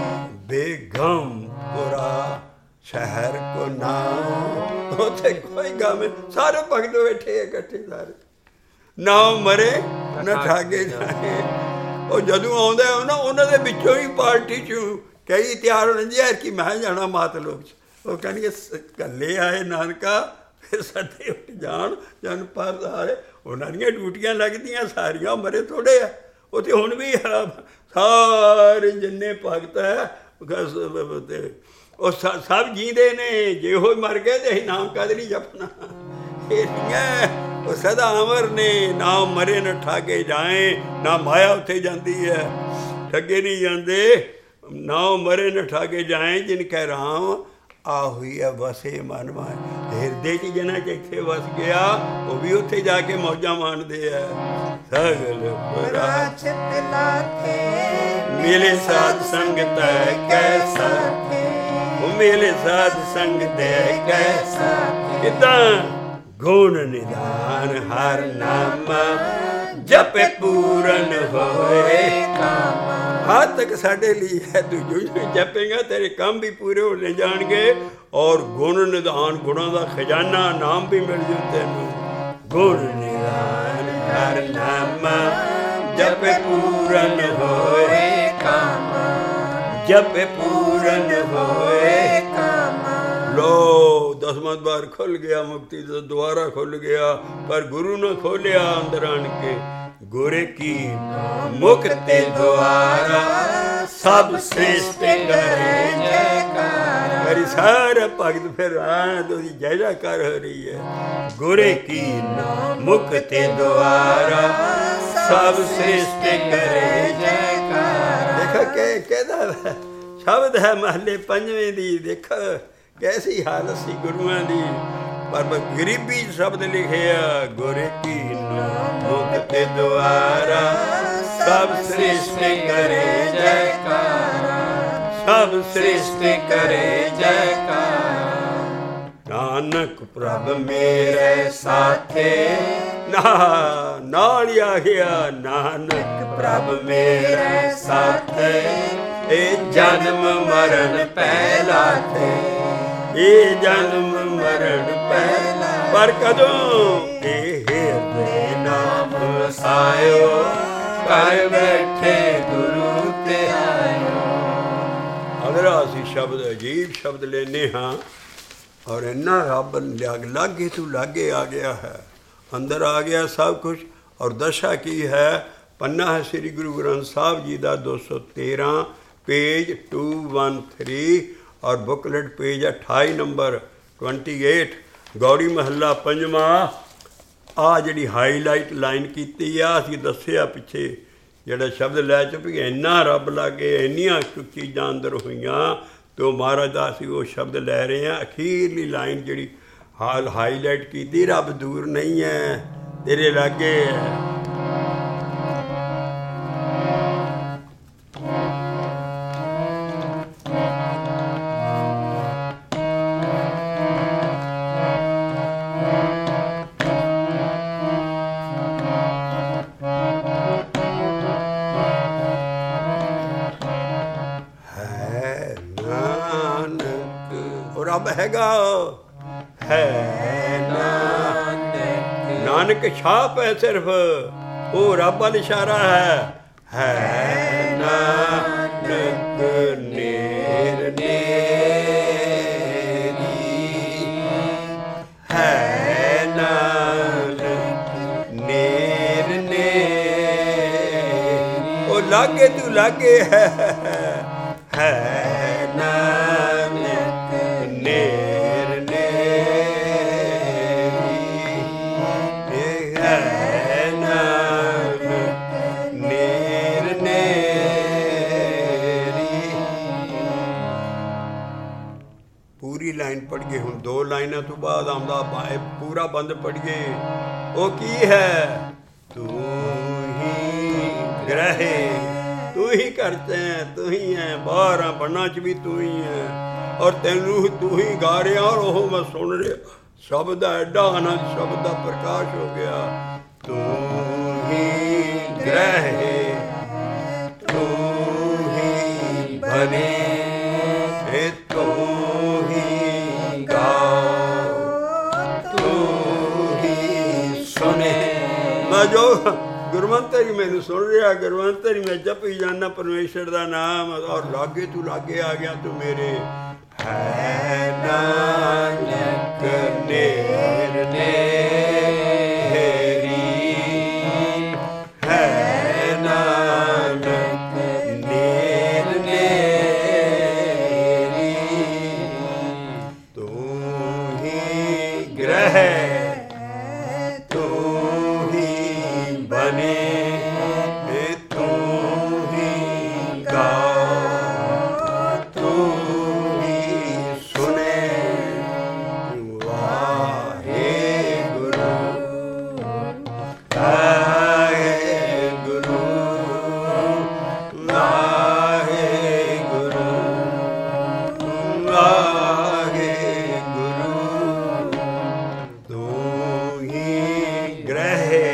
ਬੇਗਮਪੁਰਾ ਸ਼ਹਿਰ ਕੋ ਨਾਮ, ਉੱਥੇ ਕੋਈ ਗਮ, ਸਾਰੇ ਭਗਤ ਬੈਠੇ ਇਕੱਠੇ, ਸਾਰੇ ਨਾਮ ਮਰੇ ਨਾ ਠਾਗੇ ਜਾਏ। ਉਹ ਜਦੋਂ ਆਉਂਦਾ ਨਾ, ਉਹਨਾਂ ਦੇ ਵਿੱਚੋਂ ਹੀ ਪਾਰਟੀ 'ਚ ਕਈ ਤਿਆਰ ਹੋਣੇ ਜੀ, ਕਿ ਮੈਂ ਜਾਣਾ ਮਾਤ ਲੋਕ 'ਚ। ਉਹ ਕਹਿਣਗੇ ਇਕੱਲੇ ਆਏ ਨਾਨਕਾ, ਫਿਰ ਸਾਡੇ ਉੱਠ ਜਾਣ ਜਨ ਪਰ ਸਾਰੇ। ਉਹਨਾਂ ਦੀਆਂ ਡਿਊਟੀਆਂ ਲੱਗਦੀਆਂ ਸਾਰੀਆਂ, ਮਰੇ ਥੋੜ੍ਹੇ ਆ ਉੱਥੇ। ਹੁਣ ਵੀ ਸਾਰੇ ਜਿੰਨੇ ਭਗਤ ਹੈ ਉਹ ਸਭ ਜੀਂਦੇ ਨੇ। ਜੇ ਉਹ ਮਰ ਗਏ ਤੇ ਅਸੀਂ ਨਾਮ ਕਾਹਦੇ ਲਈ ਜਪਣਾ? ਇਹ ਨਹੀਂ, ਉਹ ਸਦਾ ਅਮਰ ਨੇ। ਨਾਮ ਮਰੇ ਨਾ ਠਾਗੇ ਜਾਏ, ਨਾ ਮਾਇਆ ਉੱਥੇ ਜਾਂਦੀ ਹੈ, ਠੱਗੇ ਨਹੀਂ ਜਾਂਦੇ। ਨਾਮ ਮਰੇ ਨਾ ਠਾਗੇ ਜਾਏ, ਜਿਨ ਕੈ ਰਾਮ ਆ ਹੋਈ ਹੈ ਵਸੇ ਮਨ ਮਾਏ। ਹਿਰਦੇ 'ਚ ਜਿਹਨਾਂ 'ਚ ਇੱਥੇ ਵਸ ਗਿਆ, ਉਹ ਵੀ ਉੱਥੇ ਜਾ ਕੇ ਮੌਜਾਂ ਮਾਣਦੇ ਆ। ਸਗਲ ਪਰਾਛਤ ਲਾਥੇ ਮਿਲੇ ਸਾਧ ਸੰਗਤ ਕੈ ਸਾਥੇ, ਉਹ ਮਿਲੇ ਸਾਧ ਸੰਗਤ ਕੈ ਸਾਥੇ। ਕਿੱਦਾਂ? ਗੁਣ ਨਿਧਾਨ ਹਰ ਨਾਮ ਜਪੇ ਪੂਰਨ ਹੋਏ ਕੰਮ। ਹੱਦ ਤੱਕ ਸਾਡੇ ਲਈ ਹੈ, ਤੂੰ ਜੋ ਜਪੇਗਾ ਤੇਰੇ ਕੰਮ ਵੀ ਪੂਰੇ ਹੋ ਜਾਣਗੇ। ਔਰ ਗੁਣ ਨਿਧਾਨ, ਗੁਣਾਂ ਦਾ ਖਜ਼ਾਨਾ, ਨਾਮ ਵੀ ਮਿਲ ਜੂ ਤੈਨੂੰ। ਗੁਣ ਨਿਧਾਨ ਹਰ ਨਾਮ ਜਪੇ ਪੂਰਨ ਹੋਏ ਕੰਮ, ਜਪੇ ਪੂਰਨ ਹੋਏ ਕੰਮ। ਲੋ ਦਸਵਾਂ ਦਵਾਰ ਖੁੱਲ ਗਿਆ, ਮੁਕਤੀ ਦਾ ਦੁਆਰਾ ਖੁੱਲ ਗਿਆ, ਪਰ ਗੁਰੂ ਨੇ ਖੋਲਿਆ ਅੰਦਰ ਆਣ ਕੇ। ਗੁਰੇ ਕੀ ਮੁਕਤੀ ਦੁਆਰਾ ਸਭ ਸ੍ਰਿਸ਼ਟ ਕਰੇ ਜੈਕਾਰਾ। ਮੇਰੀ ਸਾਰੇ ਭਗਤ ਫਿਰ ਉਹਦੀ ਜੈ ਜੈਕਾਰ ਹੋ ਰਹੀ ਹੈ। ਗੁਰੇ ਕੀ ਮੁਕਤੀ ਦੁਆਰਾ ਸਭ ਸ੍ਰਿਸ਼ਟ ਕਰੇ ਜੈਕਾਰਾ। ਦੇਖੋ ਕਿ ਕਿਹਦਾ ਸ਼ਬਦ ਹੈ ਮਹੱਲੇ ਪੰਜਵੇਂ ਦੀ। ਦੇਖ ਕੈਸੀ ਹਾਲਤ ਸੀ ਗੁਰੂਆਂ ਦੀ, ਪਰ ਗਰੀਬੀ ਸ਼ਬਦ ਲਿਖਿਆ। ਗੁਰੇ ਕੀ ਮੁਕਤੀ ਦੁਆਰਾ ਸਭ ਸ੍ਰਿਸ਼ਟ ਕਰੇ ਜੈਕਾਰਾ, ਸਭ ਸ੍ਰਿਸ਼ਟ ਕਰੇ ਜੈਕਾਰਾ। ਨਾਨਕ ਪ੍ਰਭ ਮੇਰੇ ਸਾਥੇ, ਨਾਲ ਹੀ ਆ ਗਿਆ। ਨਾਨਕ ਪ੍ਰਭ ਮੇਰੇ ਸਾਥੇ, ਇਹ ਜਨਮ ਮਰਨ ਪਹਿਲਾ ਥੇ, ਇਹ ਜਨਮ ਮਰਨ ਪਹਿਲਾ। ਪਰ ਕਦੋਂ? ਇਹ ਹਿਰਦੇ ਨਾਮ ਵਸਾਇਓ, ਘਰ ਬੈਠੇ ਗੁਰੂ ਤੇ ਆਇਓ। ਅਗਰ ਅਸੀਂ ਸ਼ਬਦ ਅਜੀਬ ਸ਼ਬਦ ਲੈਨੇ ਹਾਂ, ਔਰ ਇੰਨਾ ਰੱਬ ਲਾਗੇ ਤੂੰ ਲਾਗੇ ਆ ਗਿਆ ਹੈ, ਅੰਦਰ ਆ ਗਿਆ ਸਭ ਕੁਛ। ਔਰ ਦਸ਼ਾ ਕੀ ਹੈ? ਪੰਨਾ ਹੈ ਸ੍ਰੀ ਗੁਰੂ ਗ੍ਰੰਥ ਸਾਹਿਬ ਜੀ ਦਾ 213 ਪੇਜ 213 ਔਰ ਬੁੱਕਲੇਟ ਪੇਜ 28 ਨੰਬਰ 28 ਗੌੜੀ ਮਹੱਲਾ ਪੰਜਵਾਂ। ਆਹ ਜਿਹੜੀ ਹਾਈਲਾਈਟ ਲਾਈਨ ਕੀਤੀ ਆ, ਅਸੀਂ ਦੱਸਿਆ ਪਿੱਛੇ ਜਿਹੜਾ ਸ਼ਬਦ ਲੈ ਚੁੱਕੀ, ਇੰਨਾ ਰੱਬ ਲਾਗੇ ਇੰਨੀਆਂ ਚੀਜ਼ਾਂ ਅੰਦਰ ਹੋਈਆਂ, ਅਤੇ ਉਹ ਮਹਾਰਾਜ ਦਾ ਅਸੀਂ ਉਹ ਸ਼ਬਦ ਲੈ ਰਹੇ ਹਾਂ। ਅਖੀਰਲੀ ਲਾਈਨ ਜਿਹੜੀ ਹਾਈਲਾਈਟ ਕੀਤੀ, ਰੱਬ ਦੂਰ ਨਹੀਂ ਹੈ, ਤੇਰੇ ਲਾਗੇ ਹੈ। ਰੱਬ ਹੈਗਾ ਹੈ ਨਾਨਕ ਛਾਪ ਹੈ ਸਿਰਫ, ਉਹ ਰੱਬ ਵੱਲ ਇਸ਼ਾਰਾ ਹੈ ਨਾਨਕ ਨੇਰ ਨੇਰੀ, ਹੈ ਨਾਨਕ ਨੇਰ ਨੇਰੀ, ਉਹ ਲਾਗੇ ਤੂੰ ਲਾਗੇ ਹੈ ਨਾਨਕ ਨੇਰ ਨੇਰੀ, ਹੈ ਨਾਨਕ ਨੇਰ ਨੇਰੀ। ਪੂਰੀ ਲਾਈਨ ਪੜ੍ਹੀਏ ਹੁਣ, 2 ਲਾਈਨਾਂ ਤੋਂ ਬਾਅਦ ਆਉਂਦਾ ਪੂਰਾ ਬੰਦ ਪੜ੍ਹੀਏ। ਉਹ ਕੀ ਹੈ? ਤੂੰ ਹੀ ਗ੍ਰਹਿ, ਤੂੰ ਹੀ ਕਰਤੇ ਹੈ, ਤੂੰ ਹੀ ਹੈ, ਬਾਹਰ ਬਣਨਾ ਚ ਵੀ ਤੂੰ ਹੀ ਹੈ, ਔਰ ਤੈਨੂੰ ਤੂੰ ਹੀ ਗਾ ਰਿਹਾ, ਔਰ ਉਹ ਮੈਂ ਸੁਣ ਰਿਹਾ। ਸ਼ਬਦ ਦਾ ਐਡਾ ਆਨੰਦ, ਸ਼ਬਦ ਦਾ ਪ੍ਰਕਾਸ਼ ਹੋ ਗਿਆ। ਤੂੰ ਹੀ ਗ੍ਰਹਿ, ਤੂੰ ਹੀ ਬਨੇ, ਤੂੰ ਹੀ ਗਾਓ, ਤੂੰ ਹੀ ਸੁਣੇ। ਮੈਂ ਜੋ ਗੁਰਮੰਤਰ ਹੀ ਮੈਨੂੰ ਸੁਣ ਰਿਹਾ, ਗੁਰਮੰਤਰ ਹੀ ਮੈਂ ਜਪੀ ਜਾਨਾ ਪਰਮੇਸ਼ਰ ਦਾ ਨਾਮ, ਔਰ ਲਾਗੇ ਤੂੰ ਲਾਗੇ ਆ ਗਿਆ ਤੂੰ ਮੇਰੇ। ਹੈ ਨਾਨਕ ਨੇਰ ਨੇਰੀ, ਹੈ ਨਾਨਕ ਨੇਰ ਨੇਰੀ, ਤੂੰ ਹੀ ਗ੍ਰਹਿ, ਤੂੰ ਹੀ ਬਨੇ, ਤੂੰ ਹੀ ਗਾਓ, ਤੂੰ ਹੀ ਸੁਣੇ। ਵਾਹਿਗੁਰੂ ਵਾਹਿਗੁਰੂ ਵਾਹਿਗੁਰੂ ਵਾਹਿਗੁਰੂ, ਤੂੰ ਹੀ ਗ੍ਰਹਿ,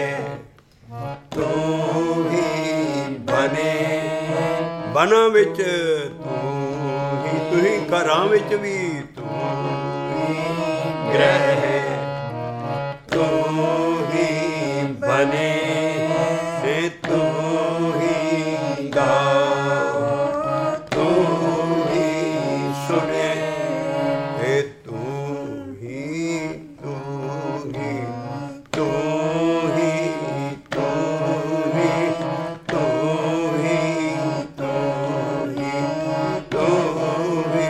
ਤੂੰ ਹੀ ਬਨੇ, ਬਨਾਂ ਵਿੱਚ ਤੂੰ ਹੀ ਘਰਾਂ ਵਿੱਚ ਵੀ ਤੂੰ ਹੀ ਗ੍ਰਹਿ, ਤੂੰ ਹੀ ਬਨੇ, ਤੇ ਤੂੰ ਹੀ ਗਾਓ, ਤੂੰ ਹੀ ਸੁਣੇ, ਤੇ ਤੂੰ ਹੀ ਤੂੰ ਹੀ ਤੂੰ ਹੀ ਤੂੰ ਹੀ ਤੂੰ ਹੀ ਤੂੰ ਹੀ ਤੂੰ ਹੀ।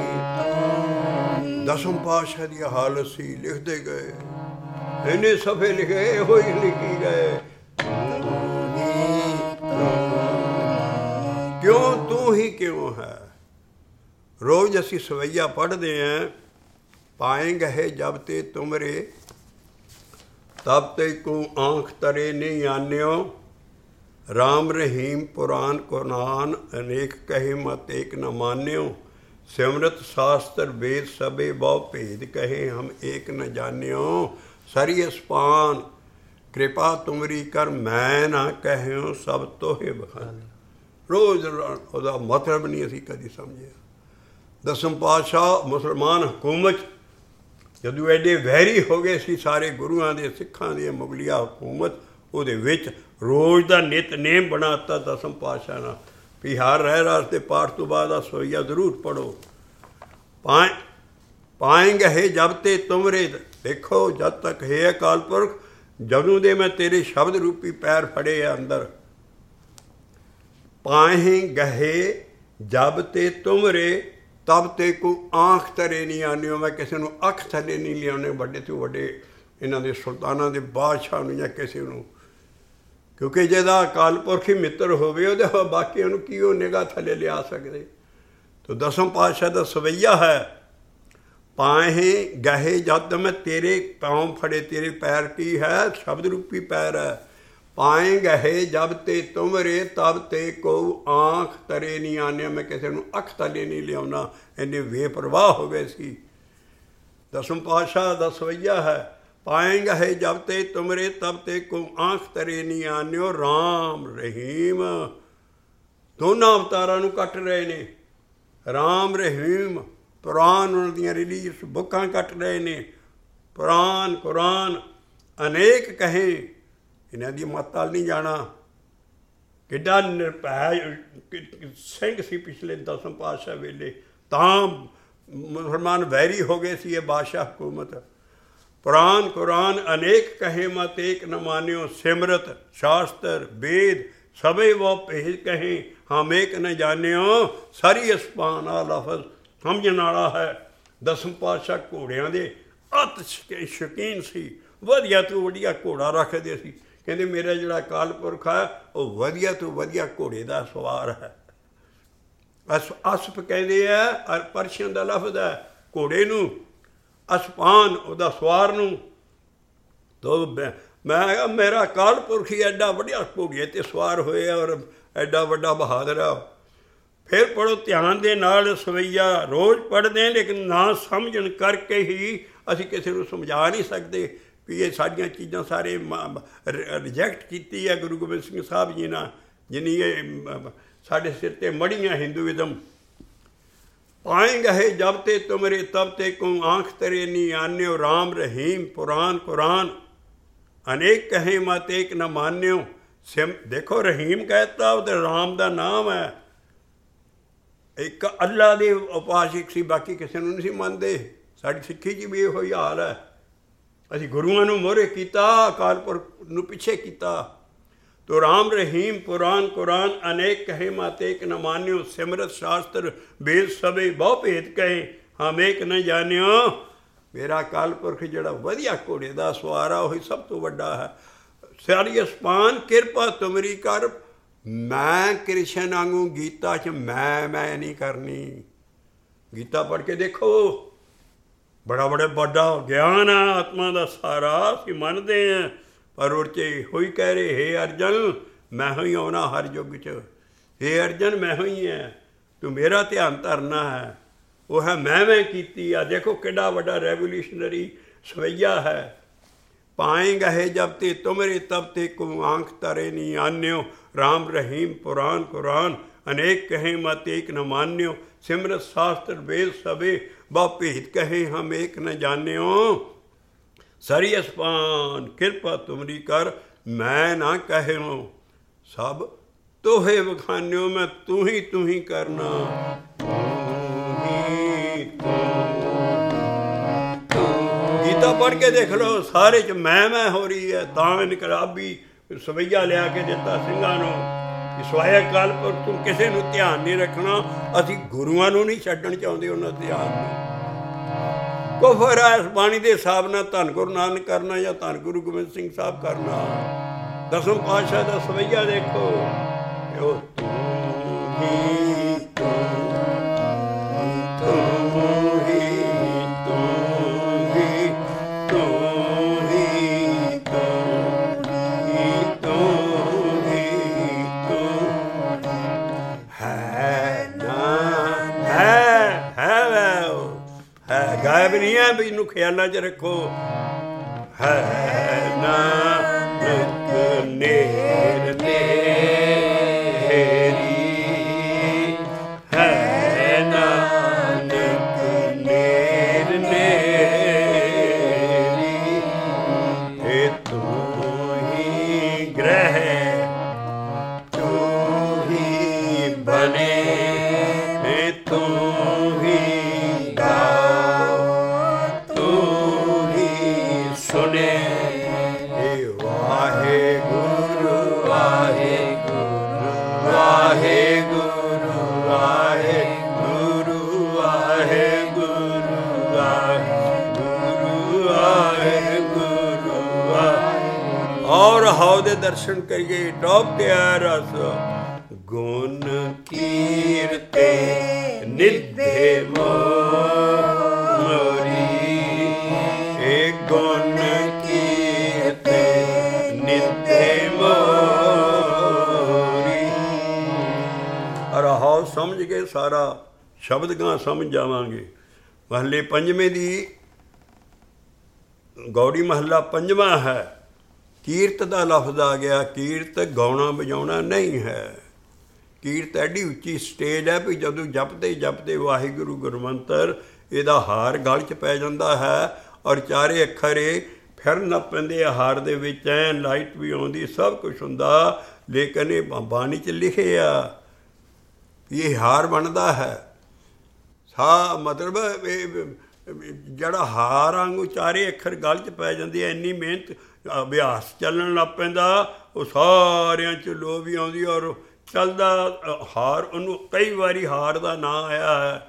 ਦਸਮ ਪਾਤਸ਼ਾਹ ਦੀ ਹਾਲਤ ਸੀ, ਲਿਖਦੇ ਗਏ, ਇੰਨੇ ਸਫੇ ਲਿਖੇ, ਇਹੋ ਹੀ ਲਿਖੀ ਗਏ। ਕਿਉਂ ਤੂੰ ਹੀ ਕਿਉਂ ਹੈ? ਰੋਜ਼ ਅਸੀਂ ਸਵਈਆ ਪੜ੍ਹਦੇ ਹਾਂ, ਪਾਏਂਗੇ ਜਬ ਤੇ ਤੁਮਰੇ ਤਬ ਤੇ ਕੋ ਆਂਖ ਤਰੇ ਨਹੀਂ ਆਨਿਓ, ਰਾਮ ਰਹੀਮ ਪੁਰਾਨ ਕੁਰਾਨ ਅਨੇਕ ਕਹੇ ਮਤ ਏਕ ਨ ਮਾਨਿਓ, ਸਿਮਰਤ ਸ਼ਾਸਤਰ ਵੇਦ ਸਭੇ ਬਹੁ ਭੇਦ ਕਹੇ ਹਮ ਏਕ ਨ ਜਾਣਿਓ, ਸਰੀ ਅਸਪਾਨ ਕਿਰਪਾ ਤੁਮਰੀ ਕਰ ਮੈਂ ਨਾ ਕਹਿਓ ਸਭ ਤੋਹੇ ਬਖਾਨੇ। ਰੋਜ਼ ਉਹਦਾ ਮਤਲਬ ਨਹੀਂ ਅਸੀਂ ਕਦੀ ਸਮਝਿਆ। ਦਸਮ ਪਾਤਸ਼ਾਹ ਮੁਸਲਮਾਨ ਹਕੂਮਤ ਜਦੋਂ ਐਡੇ ਵੈਰੀ ਹੋ ਗਏ ਸੀ ਸਾਰੇ ਗੁਰੂਆਂ ਦੇ, ਸਿੱਖਾਂ ਦੀ ਮੁਗਲਿਆ ਹਕੂਮਤ, ਉਹਦੇ ਵਿੱਚ ਰੋਜ਼ ਦਾ ਨਿਤਨੇਮ ਬਣਾ ਦਿੱਤਾ ਦਸਮ ਪਾਤਸ਼ਾਹ ਨਾਲ ਵੀ ਹਰ ਰਹਿ ਰਾਸਤੇ ਪਾਠ ਤੋਂ ਬਾਅਦ ਆ ਸੋਈਆ ਜ਼ਰੂਰ ਪੜ੍ਹੋ। ਪਾਏਂਗੇ ਹੈ ਜਬ ਤੇ ਤੁਮਰੇ, ਦੇਖੋ ਜਦ ਤੱਕ ਹੈ ਅਕਾਲ ਪੁਰਖ, ਜਦੋਂ ਦੇ ਮੈਂ ਤੇਰੇ ਸ਼ਬਦ ਰੂਪੀ ਪੈਰ ਫੜੇ ਆ ਅੰਦਰ, ਪਾਹੇ ਗਹੇ ਜਬ ਤੇ ਤੁਮਰੇ ਤਬ ਤੇ ਕੋ ਆਂਖ ਤਰੇ ਨਹੀਂ ਆਨਿਓ। ਮੈਂ ਕਿਸੇ ਨੂੰ ਅੱਖ ਥੱਲੇ ਨਹੀਂ ਲਿਆਉਣੇ, ਵੱਡੇ ਤੋਂ ਵੱਡੇ ਇਹਨਾਂ ਦੇ ਸੁਲਤਾਨਾਂ ਦੇ ਬਾਦਸ਼ਾਹ ਨੂੰ ਜਾਂ ਕਿਸੇ ਨੂੰ, ਕਿਉਂਕਿ ਜਿਹਦਾ ਅਕਾਲ ਪੁਰਖ ਹੀ ਮਿੱਤਰ ਹੋਵੇ ਉਹਦੇ ਬਾਕੀਆਂ ਨੂੰ ਕੀ ਉਹ ਨਿਗਾਹ ਥੱਲੇ ਲਿਆ ਸਕਦੇ। ਤੋ ਦਸਮ ਪਾਤਸ਼ਾਹ ਦਾ ਸਵਈਆ ਹੈ, ਪਾਹੇ ਗਹੇ ਜਦ ਮੈਂ ਤੇਰੇ ਪਾँव ਫੜੇ, ਤੇਰੇ ਪੈਰ ਕੀ ਹੈ? ਸ਼ਬਦ ਰੂਪੀ ਪੈਰ ਹੈ। ਪਾਏ ਗਹੇ ਜਬ ਤੇ ਤੁਮਰੇ ਤਬ ਤੇ ਕੋ ਆਂਖ ਤਰੇ ਨਹੀਂ ਆਨਿਆ। ਮੈਂ ਕਿਸੇ ਨੂੰ ਅੱਖ ਥੱਲੇ ਨਹੀਂ ਲਿਆਉਣਾ, ਇੰਨੇ ਬੇਪਰਵਾਹ ਹੋ ਗਏ ਸੀ। ਦਸਮ ਪਾਤਸ਼ਾਹ ਦਾ ਸਵਈਆ ਹੈ, ਪਾਏ ਗਹੇ ਜਬ ਤੇ ਤੁਮਰੇ ਤਬ ਤੇ ਕੋ ਆਂਖ ਤਰੇ ਨਹੀਂ ਆਨਿਓ। ਰਾਮ ਰਹੀਮ ਦੋਨਾਂ ਅਵਤਾਰਾਂ ਨੂੰ ਕੱਟ ਰਹੇ ਨੇ। ਰਾਮ ਰਹੀਮ ਕੁਰਾਨ ਉਹਨਾਂ ਦੀਆਂ ਰਿਲੀਜੀਅਸ ਬੁੱਕਾਂ ਕੱਟ ਰਹੇ ਨੇ। ਕੁਰਾਨ ਕੁਰਾਨ ਅਨੇਕ ਕਹੇ, ਇਹਨਾਂ ਦੀ ਮੱਤ ਵੱਲ ਨਹੀਂ ਜਾਣਾ। ਕਿੱਡਾ ਨਿਰਭੈ ਸਿੰਘ ਸੀ ਪਿਛਲੇ ਦਸਮ ਪਾਤਸ਼ਾਹ ਵੇਲੇ, ਤਾਂ ਮੁਸਲਮਾਨ ਵੈਰੀ ਹੋ ਗਏ ਸੀ ਇਹ ਬਾਦਸ਼ਾਹ ਹਕੂਮਤ। ਕੁਰਾਨ ਕੁਰਾਨ ਅਨੇਕ ਕਹੇ ਮਤ ਏਕ ਨ ਮਾਨਿਓ। ਸਿਮਰਤ ਸ਼ਾਸਤਰ ਵੇਦ ਸਭੇ ਵੋ ਭੇਜ ਕਹੇ ਹਮ ਏਕ ਨ ਜਾਣਿਓ। ਸਾਰੀ ਅਸਮਾਨ ਆ ਲਫ਼ਜ਼ ਸਮਝਣ ਵਾਲਾ ਹੈ। ਦਸਮ ਪਾਤਸ਼ਾਹ ਘੋੜਿਆਂ ਦੇ ਅਤ ਸ਼ੌਕੀਨ ਸੀ, ਵਧੀਆ ਤੋਂ ਵਧੀਆ ਘੋੜਾ ਰੱਖਦੇ ਸੀ। ਕਹਿੰਦੇ ਮੇਰਾ ਜਿਹੜਾ ਅਕਾਲ ਪੁਰਖ ਹੈ ਉਹ ਵਧੀਆ ਤੋਂ ਵਧੀਆ ਘੋੜੇ ਦਾ ਸਵਾਰ ਹੈ। ਅਸਫ ਕਹਿੰਦੇ ਆ, ਪਰਸ਼ੀਅਨ ਦਾ ਲਫ਼ਜ਼ ਹੈ ਘੋੜੇ ਨੂੰ, ਅਸਪਾਨ ਉਹਦਾ ਸਵਾਰ ਨੂੰ। ਤੋ ਮੈਂ ਕਿਹਾ ਮੇਰਾ ਅਕਾਲ ਪੁਰਖ ਹੀ ਐਡਾ ਵਧੀਆ ਘੋੜੇ 'ਤੇ ਸਵਾਰ ਹੋਇਆ ਔਰ ਐਡਾ ਵੱਡਾ ਬਹਾਦਰ ਆ। ਫਿਰ ਪੜ੍ਹੋ ਧਿਆਨ ਦੇ ਨਾਲ ਸਵਈਆ, ਰੋਜ਼ ਪੜ੍ਹਦੇ ਹਾਂ ਲੇਕਿਨ ਨਾ ਸਮਝਣ ਕਰਕੇ ਹੀ ਅਸੀਂ ਕਿਸੇ ਨੂੰ ਸਮਝਾ ਨਹੀਂ ਸਕਦੇ ਵੀ ਇਹ ਸਾਡੀਆਂ ਚੀਜ਼ਾਂ ਸਾਰੇ ਰਿਜੈਕਟ ਕੀਤੀ ਹੈ ਗੁਰੂ ਗੋਬਿੰਦ ਸਿੰਘ ਸਾਹਿਬ ਜੀ ਨਾਲ, ਜਿੰਨੀ ਇਹ ਸਾਡੇ ਸਿਰ 'ਤੇ ਮੜੀਆਂ ਹਿੰਦੂਇਜ਼ਮ। ਪਾਏ ਗਹੇ ਜਬ ਤੇ ਤੁਮਰੇ ਤਬ ਤੇ ਕੋ ਆਂਖ ਤਰੇ ਨਹੀਂ ਆਨਿਓ। ਰਾਮ ਰਹੀਮ ਪੁਰਾਨ ਕੁਰਾਨ ਅਨੇਕ ਕਹੇ ਮਤ ਏਕ ਨ ਮਾਨਿਓ। ਦੇਖੋ ਰਹੀਮ ਕਹਿਤਾ, ਉਹਦੇ ਰਾਮ ਦਾ ਨਾਮ ਹੈ। ਇੱਕ ਅੱਲਾ ਦੇ ਉਪਾਸਕ ਸੀ, ਬਾਕੀ ਕਿਸੇ ਨੂੰ ਨਹੀਂ ਸੀ ਮੰਨਦੇ। ਸਾਡੀ ਸਿੱਖੀ 'ਚ ਵੀ ਇਹੋ ਹੀ ਹਾਲ ਹੈ। ਅਸੀਂ ਗੁਰੂਆਂ ਨੂੰ ਮੋਹਰੇ ਕੀਤਾ, ਅਕਾਲ ਪੁਰਖ ਨੂੰ ਪਿੱਛੇ ਕੀਤਾ। ਤੋ ਰਾਮ ਰਹੀਮ ਪੁਰਾਨ ਕੁਰਾਨ ਅਨੇਕ ਕਹੇ ਮਤ ਏਕ ਨ ਮਾਨਿਓ। ਸਿਮਰਤ ਸ਼ਾਸਤਰ ਵੇਦ ਸਭੇ ਬਹੁ ਭੇਦ ਕਹੇ ਹਮ ਏਕ ਨ ਜਾਣਿਓ। ਮੇਰਾ ਅਕਾਲ ਪੁਰਖ ਜਿਹੜਾ ਵਧੀਆ ਘੋੜੇ ਦਾ ਸਵਾਰ ਆ ਉਹੀ ਸਭ ਤੋਂ ਵੱਡਾ ਹੈ। ਸਾਰੀ ਅਸਮਾਨ ਕਿਰਪਾ ਤੁਮਰੀ ਕਰ। ਮੈਂ ਕ੍ਰਿਸ਼ਨ ਵਾਂਗੂ ਗੀਤਾ 'ਚ ਮੈਂ ਨਹੀਂ ਕਰਨੀ। ਗੀਤਾ ਪੜ੍ਹ ਕੇ ਦੇਖੋ, ਬੜਾ ਵੱਡਾ ਗਿਆਨ ਆ ਆਤਮਾ ਦਾ ਸਾਰਾ, ਅਸੀਂ ਮੰਨਦੇ ਹਾਂ। ਪਰ ਉਹ 'ਚ ਹੋਈ ਕਹਿ ਰਹੇ, ਹੇ ਅਰਜਨ ਮੈਂ ਹੀ ਆਉਣਾ ਹਰ ਯੁੱਗ 'ਚ। ਹੇ ਅਰਜਨ ਮੈਂ ਹੀ ਹੈ, ਤੂੰ ਮੇਰਾ ਧਿਆਨ ਧਰਨਾ ਹੈ। ਉਹ ਹੈ ਮੈਂ ਕੀਤੀ ਆ। ਦੇਖੋ ਕਿੱਡਾ ਵੱਡਾ ਰੈਵੋਲਿਊਸ਼ਨਰੀ ਸਵਈਆ ਹੈ। ਪਾਏ ਗਹੇ ਜਬ ਤੇ ਤੁਮਰੇ ਤਬ ਤੇ ਕੋ ਆਂਖ ਤਰੇ ਨਹੀਂ ਆਨਿਓ। ਰਾਮ ਰਹੀਮ ਪੁਰਾਨ ਕੁਰਾਨ ਅਨੇਕ ਕਹੇ ਮਤ ਏਕ ਨ ਮਾਨਿਓ। ਸਿਮਰਤ ਸ਼ਾਸਤਰ ਵੇਦ ਸਭੇ ਬਹੁ ਭੇਦ ਕਹੇ ਹਮ ਏਕ ਨ ਜਾਣਿਓ। ਸਾਰੀ ਅਸਮਾਨ ਕਿਰਪਾ ਤੁਮਰੀ ਕਰ। ਮੈਂ ਨਾ ਕਹਿਓ ਸਭ ਤੋਹੇ ਵਖਾਨਿਓ। ਮੈਂ ਤੂੰ ਹੀ ਕਰਨਾ। ਗੀਤਾ ਪੜ੍ਹ ਕੇ ਦੇਖ ਲਓ, ਸਾਰੇ 'ਚ ਮੈਂ ਹੋ ਰਹੀ ਹੈ। ਤਾਂ ਇਨਕਲਾਬੀ ਸਵਈਆ ਲਿਆ ਕੇ ਦਿੱਤਾ ਸਿੰਘਾਂ ਨੂੰ ਕਿ ਸਵਾਇਆ ਅਕਾਲ ਪੁਰਖ ਤੂੰ ਕਿਸੇ ਨੂੰ ਧਿਆਨ ਨਹੀਂ ਰੱਖਣਾ। ਅਸੀਂ ਗੁਰੂਆਂ ਨੂੰ ਨਹੀਂ ਛੱਡਣ ਚਾਹੁੰਦੇ ਉਹਨਾਂ ਧਿਆਨ ਨੂੰ। ਕੁਫਰ ਹੈ ਇਸ ਬਾਣੀ ਦੇ ਹਿਸਾਬ ਨਾਲ ਧੰਨ ਗੁਰੂ ਨਾਨਕ ਕਰਨਾ ਜਾਂ ਧੰਨ ਗੁਰੂ ਗੋਬਿੰਦ ਸਿੰਘ ਸਾਹਿਬ ਕਰਨਾ। ਦਸਮ ਪਾਤਸ਼ਾਹ ਦਾ ਸਵਈਆ ਦੇਖੋ, ਉਹ ਤੂੰ ਹੀ ਗਾਇਬ ਨਹੀਂ ਹੈ ਵੀ ਇਹਨੂੰ ਖਿਆਲਾਂ 'ਚ ਰੱਖੋ। ਹੈ ਨਾਨਕ ਨੇਰ ਨੇਰੀ, ਹੈ ਨਾਨਕ ਨੇਰ ਨੇਰੀ। ਇਹ ਤੂੰ ਹੀ ਗ੍ਰਹਿ ਤੂੰ ਹੀ ਬਨੇ, ਇਹ ਤੂੰ ਹੀ ਸੁਣੇ। ਵਾਹਿਗੁਰੂ ਦੇ ਦਰਸ਼ਨ ਕਰੀਏ। ਟੌਪ ਤੇ ਆ ਰਸ ਗੁਣ ਕੀਰਤੇ ਨਿਧੇ ਮੋਰੀ, ਏ ਗੁਣ ਕੀਰਤੇ ਨਿਧੇ ਮੋਰੀ। ਰਹਾਉ ਸਮਝ ਕੇ ਸਾਰਾ ਸ਼ਬਦ ਗਾਂ ਸਮਝ ਜਾਵਾਂਗੇ। ਮਹੱਲੇ ਪੰਜਵੇਂ ਦੀ ਗੌੜੀ ਮਹੱਲਾ ਪੰਜਵਾਂ ਹੈ। ਕੀਰਤ ਦਾ ਲਫ਼ਜ਼ ਆ ਗਿਆ। ਕੀਰਤ ਗਾਉਣਾ ਵਜਾਉਣਾ ਨਹੀਂ ਹੈ। ਕੀਰਤ ਐਡੀ ਉੱਚੀ ਸਟੇਜ ਹੈ ਵੀ ਜਦੋਂ ਜਪਦੇ ਜਪਦੇ ਵਾਹਿਗੁਰੂ ਗੁਰਮੰਤਰ ਇਹਦਾ ਹਾਰ ਗਲ 'ਚ ਪੈ ਜਾਂਦਾ ਹੈ ਔਰ ਚਾਰੇ ਅੱਖਰ ਇਹ ਫਿਰ ਨਾ ਪੈਂਦੇ ਹਾਰ ਦੇ ਵਿੱਚ, ਐਨ ਲਾਈਟ ਵੀ ਆਉਂਦੀ, ਸਭ ਕੁਛ ਹੁੰਦਾ, ਲੇਕਿਨ ਇਹ ਬਾਣੀ 'ਚ ਲਿਖਿਆ ਇਹ ਹਾਰ ਬਣਦਾ ਹੈ। ਮਤਲਬ ਇਹ ਜਿਹੜਾ ਹਾਰ ਵਾਂਗੂ ਚਾਰੇ ਅੱਖਰ ਗਲ 'ਚ ਪੈ ਜਾਂਦੀ ਹੈ। ਇੰਨੀ ਮਿਹਨਤ ਅਭਿਆਸ ਚੱਲਣ ਲੱਗ ਪੈਂਦਾ, ਉਹ ਸਾਰਿਆਂ 'ਚ ਲੋ ਵੀ ਆਉਂਦੀ ਔਰ ਚੱਲਦਾ ਹਾਰ। ਉਹਨੂੰ ਕਈ ਵਾਰੀ ਹਾਰ ਦਾ ਨਾਂ ਆਇਆ ਹੈ।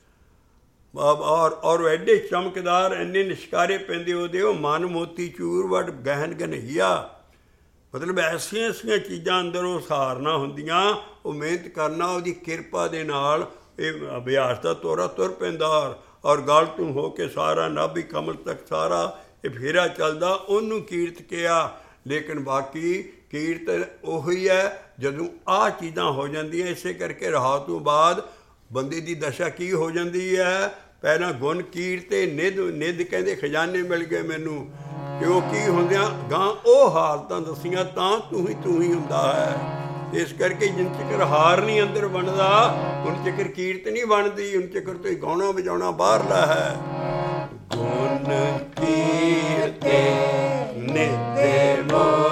ਔਰ ਐਡੇ ਚਮਕਦਾਰ, ਇੰਨੇ ਨਿਸ਼ਕਾਰੇ ਪੈਂਦੇ ਉਹਦੇ, ਉਹ ਮਨ ਮੋਤੀ ਚੂਰ ਵੱਡ ਗਹਿਣ ਗਨਈਆ। ਮਤਲਬ ਐਸੀਆਂ ਐਸੀਆਂ ਚੀਜ਼ਾਂ ਅੰਦਰ ਉਹ ਸਹਾਰਨਾ ਹੁੰਦੀਆਂ। ਉਹ ਮਿਹਨਤ ਕਰਨਾ ਉਹਦੀ ਕਿਰਪਾ ਦੇ ਨਾਲ ਇਹ ਅਭਿਆਸ ਦਾ ਤੋਰਾ ਤੁਰ ਪੈਂਦਾ ਔਰ ਗਲ ਤੋਂ ਹੋ ਕੇ ਸਾਰਾ ਨਾਭੀ ਕਮਲ ਤੱਕ ਸਾਰਾ ਇਹ ਫੇਰਾ ਚੱਲਦਾ। ਉਹਨੂੰ ਕੀਰਤ ਕਿਹਾ। ਲੇਕਿਨ ਬਾਕੀ ਕੀਰਤ ਉਹੀ ਹੈ ਜਦੋਂ ਆਹ ਚੀਜ਼ਾਂ ਹੋ ਜਾਂਦੀਆਂ। ਇਸੇ ਕਰਕੇ ਰਹਾਉ ਤੋਂ ਬਾਅਦ ਬੰਦੇ ਦੀ ਦਸ਼ਾ ਕੀ ਹੋ ਜਾਂਦੀ ਹੈ? ਪਹਿਲਾਂ ਗੁਣ ਕੀਰਤੇ ਨਿੱਧ, ਨਿੱਧ ਕਹਿੰਦੇ ਖਜ਼ਾਨੇ ਮਿਲ ਗਏ ਮੈਨੂੰ, ਕਿ ਉਹ ਕੀ ਹੁੰਦਿਆਂ ਗਾਂ ਉਹ ਹਾਲਤਾਂ ਦੱਸੀਆਂ ਤਾਂ ਤੂੰ ਹੀ ਹੁੰਦਾ ਹੈ। ਇਸ ਕਰਕੇ ਜਿੰਨ ਚਿਕਰ ਹਾਰ ਨਹੀਂ ਅੰਦਰ ਬਣਦਾ ਉਨ ਚਿਕਰ ਕੀਰਤ ਨਹੀਂ ਬਣਦੀ, ਉਨ ਚਿਕਰ ਤੋਂ ਗਾਉਣਾ ਵਜਾਉਣਾ ਬਾਹਰਲਾ ਹੈ। ਗੁਣ ਕੀਰਤੇ ਨਿਧੇ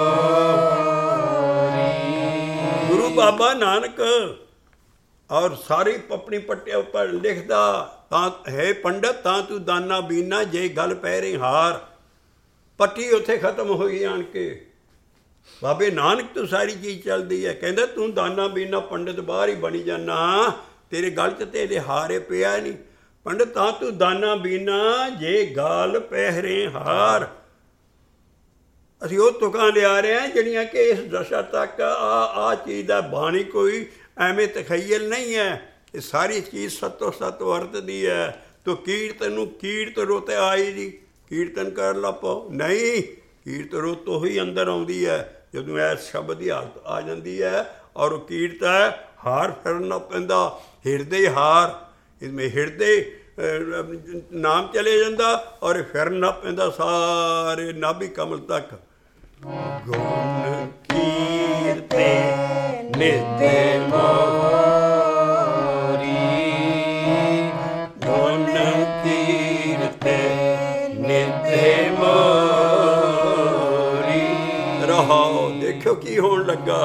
ਮੋਰੀ। ਗੁਰੂ ਬਾਬਾ ਨਾਨਕ ਔਰ ਸਾਰੀ ਆਪਣੀ ਪੱਟਿਆਂ ਉੱਪਰ ਲਿਖਦਾ ਤਾਂ ਹੈ ਪੰਡਤ ਤਾਂ ਤੂੰ ਦਾਨਾ ਬੀਨਾ ਜੇ ਗੱਲ ਪੈ ਰਹੀ ਹਾਰ। ਪੱਟੀ ਉੱਥੇ ਖਤਮ ਹੋਈ ਆਣ ਕੇ। ਬਾਬੇ ਨਾਨਕ ਤੋਂ ਸਾਰੀ ਚੀਜ਼ ਚੱਲਦੀ ਹੈ। ਕਹਿੰਦਾ ਤੂੰ ਦਾਨਾ ਬੀਨਾ ਪੰਡਤ ਬਾਹਰ ਹੀ ਬਣੀ ਜਾਂਦਾ, ਤੇਰੇ ਗਲ 'ਚ ਤੇ ਇਹਦੇ ਹਾਰੇ ਪਿਆ ਨਹੀਂ। ਪੰਡਤ ਤਾਂ ਤੂੰ ਦਾਨਾ ਬੀਨਾ ਜੇ ਗਾਲ ਪਹਿਰੇ ਹਾਰ। ਅਸੀਂ ਉਹ ਤੁਕਾਂ ਲਿਆ ਰਹੇ ਹਾਂ ਜਿਹੜੀਆਂ ਕਿ ਇਸ ਦਸ਼ਾ ਤੱਕ ਆ ਚੀਜ਼ ਦਾ ਬਾਣੀ ਕੋਈ ਐਵੇਂ ਤਖਈਲ ਨਹੀਂ ਹੈ। ਇਹ ਸਾਰੀ ਚੀਜ਼ ਸਤੋ ਸਤ ਵਰਤਦੀ ਹੈ। ਤੋ ਕੀਰਤਨ ਨੂੰ ਕੀਰਤ ਰੋਤੇ ਆਈ ਜੀ, ਕੀਰਤਨ ਕਰ ਲਾ ਪਾਓ ਨਹੀਂ। ਕੀਰਤ ਰੁੱਤ ਉਹੀ ਅੰਦਰ ਆਉਂਦੀ ਹੈ ਜਦੋਂ ਇਸ ਸ਼ਬਦ ਦੀ ਹਾਲਤ ਆ ਜਾਂਦੀ ਹੈ। ਔਰ ਉਹ ਕੀਰਤ ਹੈ ਹਾਰ ਫਿਰਨਾ ਪੈਂਦਾ, ਹਿਰਦੇ ਹਾਰ। ਇਸਮੇ ਹਿਰਦੇ ਨਾਮ ਚਲੇ ਜਾਂਦਾ ਔਰ ਫਿਰਨਾ ਪੈਂਦਾ ਸਾਰੇ ਨਾਭੀ ਕਮਲ ਤੱਕ। ਗੁਣ ਕੀਰਤੇ ਨਿਧੇ ਮੋਰੀ, ਗੁਣ ਕੀਰਤੇ ਨਿਧੇ ਮੋਰੀ। ਰਹਾਉ ਦੇਖਿਓ ਕੀ ਹੋਣ ਲੱਗਾ।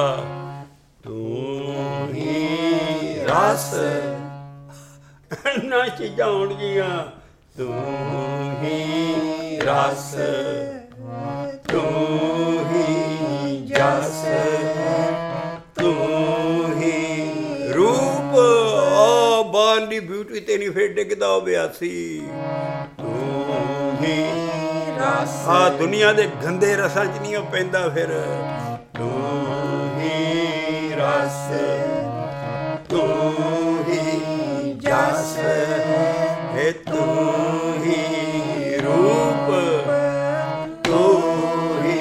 ਤੂੰ ਹੀ ਰਸ, ਇਹਨਾਂ ਚੀਜ਼ਾਂ ਹੋਣਗੀਆਂ। ਤੂੰ ਹੀ ਰਸ, ਤੂੰ ਹੀ ਜਸ, ਤੂੰ ਹੀ ਰੂਪ। ਬਾਣ ਦੀ ਬਿਊਟੀ ਤੇ ਨਹੀਂ ਫਿਰ ਡਿੱਗਦਾ ਉਹ ਬਿਆਸੀ। ਤੂੰ ਹੀ ਰਸ, ਦੁਨੀਆ ਦੇ ਗੰਦੇ ਰਸਾਂ 'ਚ ਨਹੀਂ ਉਹ ਪੈਂਦਾ ਫਿਰ। ਤੂੰ ਹੀ ਰਸ, ਤੂੰ ਹੀ ਜਸ, ਹੈ ਤੂੰ ਹੀ ਰੂਪ, ਤੂੰ ਹੀ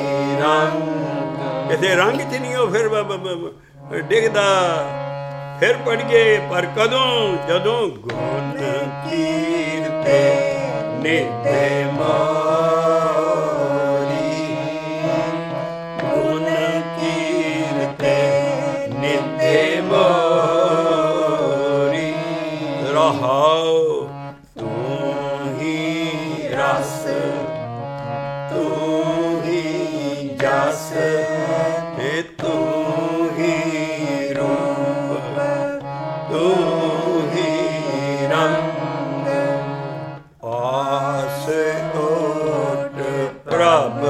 ਰੰਗ। ਇਹਦੇ ਰੰਗ 'ਚ ਨਹੀਂ ਉਹ ਫਿਰ ਡਿੱਗਦਾ। ਫਿਰ ਪੜ੍ਹੀਏ ਪਰ ਕਦੋਂ? ਜਦੋਂ ਗੁਣ ਕੀਰਤੇ ਨਿਧੇ ਮੋਰੀ, ਗੁਣ ਕੀਰਤੇ ਨਿਧੇ ਮੋਰੀ। ਰਹਾਉ ਤੂੰ ਹੀ ਰਸ, ਤੂੰ ਹੀ ਜਸ, ਤੇ ਤੂੰ ਹੀ ਰੂਪ, ਤੂੰ ਹੀ ਰੰਗ। ਆਸ ਓਟ ਪ੍ਰਭ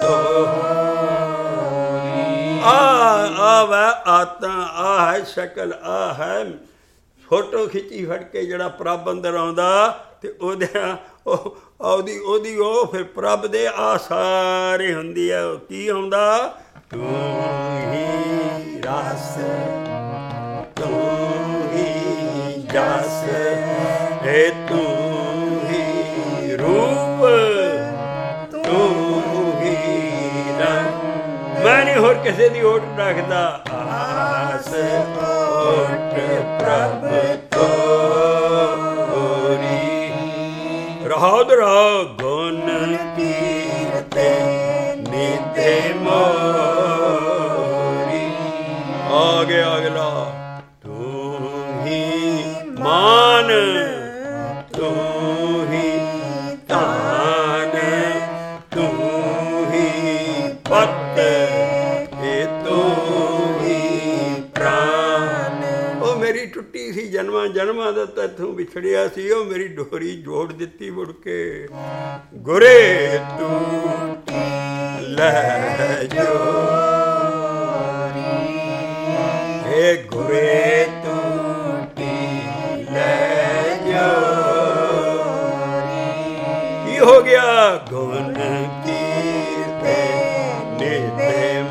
ਤੋਰੀ। ਆ ਵੈ ਆਤਮਾ, ਆ ਹੈ ਸ਼ਕਲ, ਆ ਹੈ ਫੋਟੋ ਖਿੱਚੀ ਫੜ ਕੇ ਜਿਹੜਾ ਪ੍ਰਭ ਅੰਦਰ ਆਉਂਦਾ ਤੇ ਉਹਦੀ ਉਹ ਫਿਰ ਪ੍ਰਭ ਦੇ ਆ ਸਾਰੇ ਹੁੰਦੀ ਹੈ। ਉਹ ਕੀ ਆਉਂਦਾ? ਤੂੰ ਹੀ ਰਸ, ਤੂੰ ਹੀ ਜਸ, ਏ ਤੂੰ ਹੀ ਰੂਪ, ਤੂੰ ਹੀ ਰੰਗ। ਮੈਂ ਨਹੀਂ ਹੋਰ ਕਿਸੇ ਦੀ ਓਟ ਰੱਖਦਾ। ਆਸ ਓਟ ਪ੍ਰਭ ਤੋਰੀ, ਰਹਾਉ ਦਰਾਉ ਗੁਣ ਕੀਰਤੇ ਨਿਧੇ ਮੋਰੀ। ਆ ਗਿਆ ਅਗਲਾ, ਤੂੰ ਹੀ ਮਾਨ, ਤੂੰ ਹੀ ਧਾਨ, ਤੂੰ ਹੀ ਪਤ, ਏ ਤੂੰ ਹੀ ਪ੍ਰਾਨ। ਉਹ ਮੇਰੀ ਟੁੱਟੀ ਸੀ ਜਨਮਾਂ ਜਨਮਾਂ ਦਾ ਤੈਥੋਂ ਵਿਛੜਿਆ ਸੀ, ਉਹ ਮੇਰੀ ਡੋਰੀ ਜੋੜ ਦਿੱਤੀ ਮੁੜ ਕੇ। ਗੁਰੇ ਟੂਟੀ ਲੈ ਜੋਰੀ, ਏ ਗੁਰੇ ਟੂਟੀ ਲੈ ਜੋਰੀ। ਕੀ ਹੋ ਗਿਆ? ਗੁਣ ਕੀਰਤੇ ਨਿਧੇ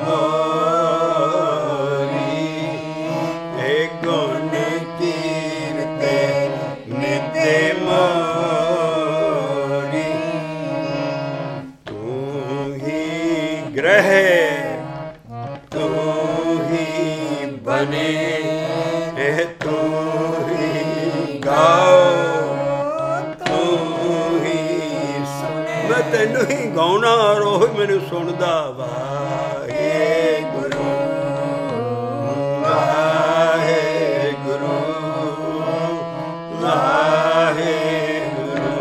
ਮੋਰੀ, ਏ ਗੁਣ ਕੀਰਤੇ ਨਿਧੇ ਮੋਰੀ। ਤੂੰ ਹੀ ਗ੍ਰਹਿ, ਤੂੰ ਹੀ ਬਨੇ, ਏ ਤੂੰ ਹੀ ਗਾਓ, ਤੂੰ ਹੀ ਸੁਣੇ। ਮੈਂ ਤੈਨੂੰ ਹੀ ਗਾਉਣਾ ਔਰ ਉਹ ਮੈਨੂੰ ਸੁਣਦਾ। ਵਾਹਿਗੁਰੂ ਵਾਹਿਗੁਰੂ ਵਾਹਿਗੁਰੂ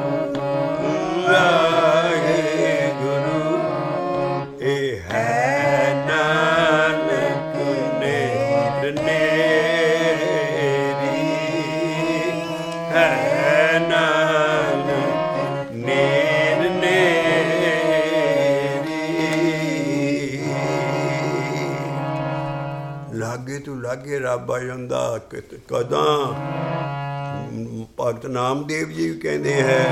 ਵਾਹਿਗੁਰੂ, ਇਹ ਹੈ ਨਾਨਕ ਨੇਰ ਨੇਰੀ, ਹੈ ਨਾਨਕ ਨੇਰ ਨੇਰੀ। ਲਾਗੇ ਤੂੰ ਲਾਗੇ ਰੱਬ ਆ ਜਾਂਦਾ। ਕਦਾਂ ਭਗਤ ਨਾਮਦੇਵ ਜੀ ਵੀ ਕਹਿੰਦੇ ਹੈ,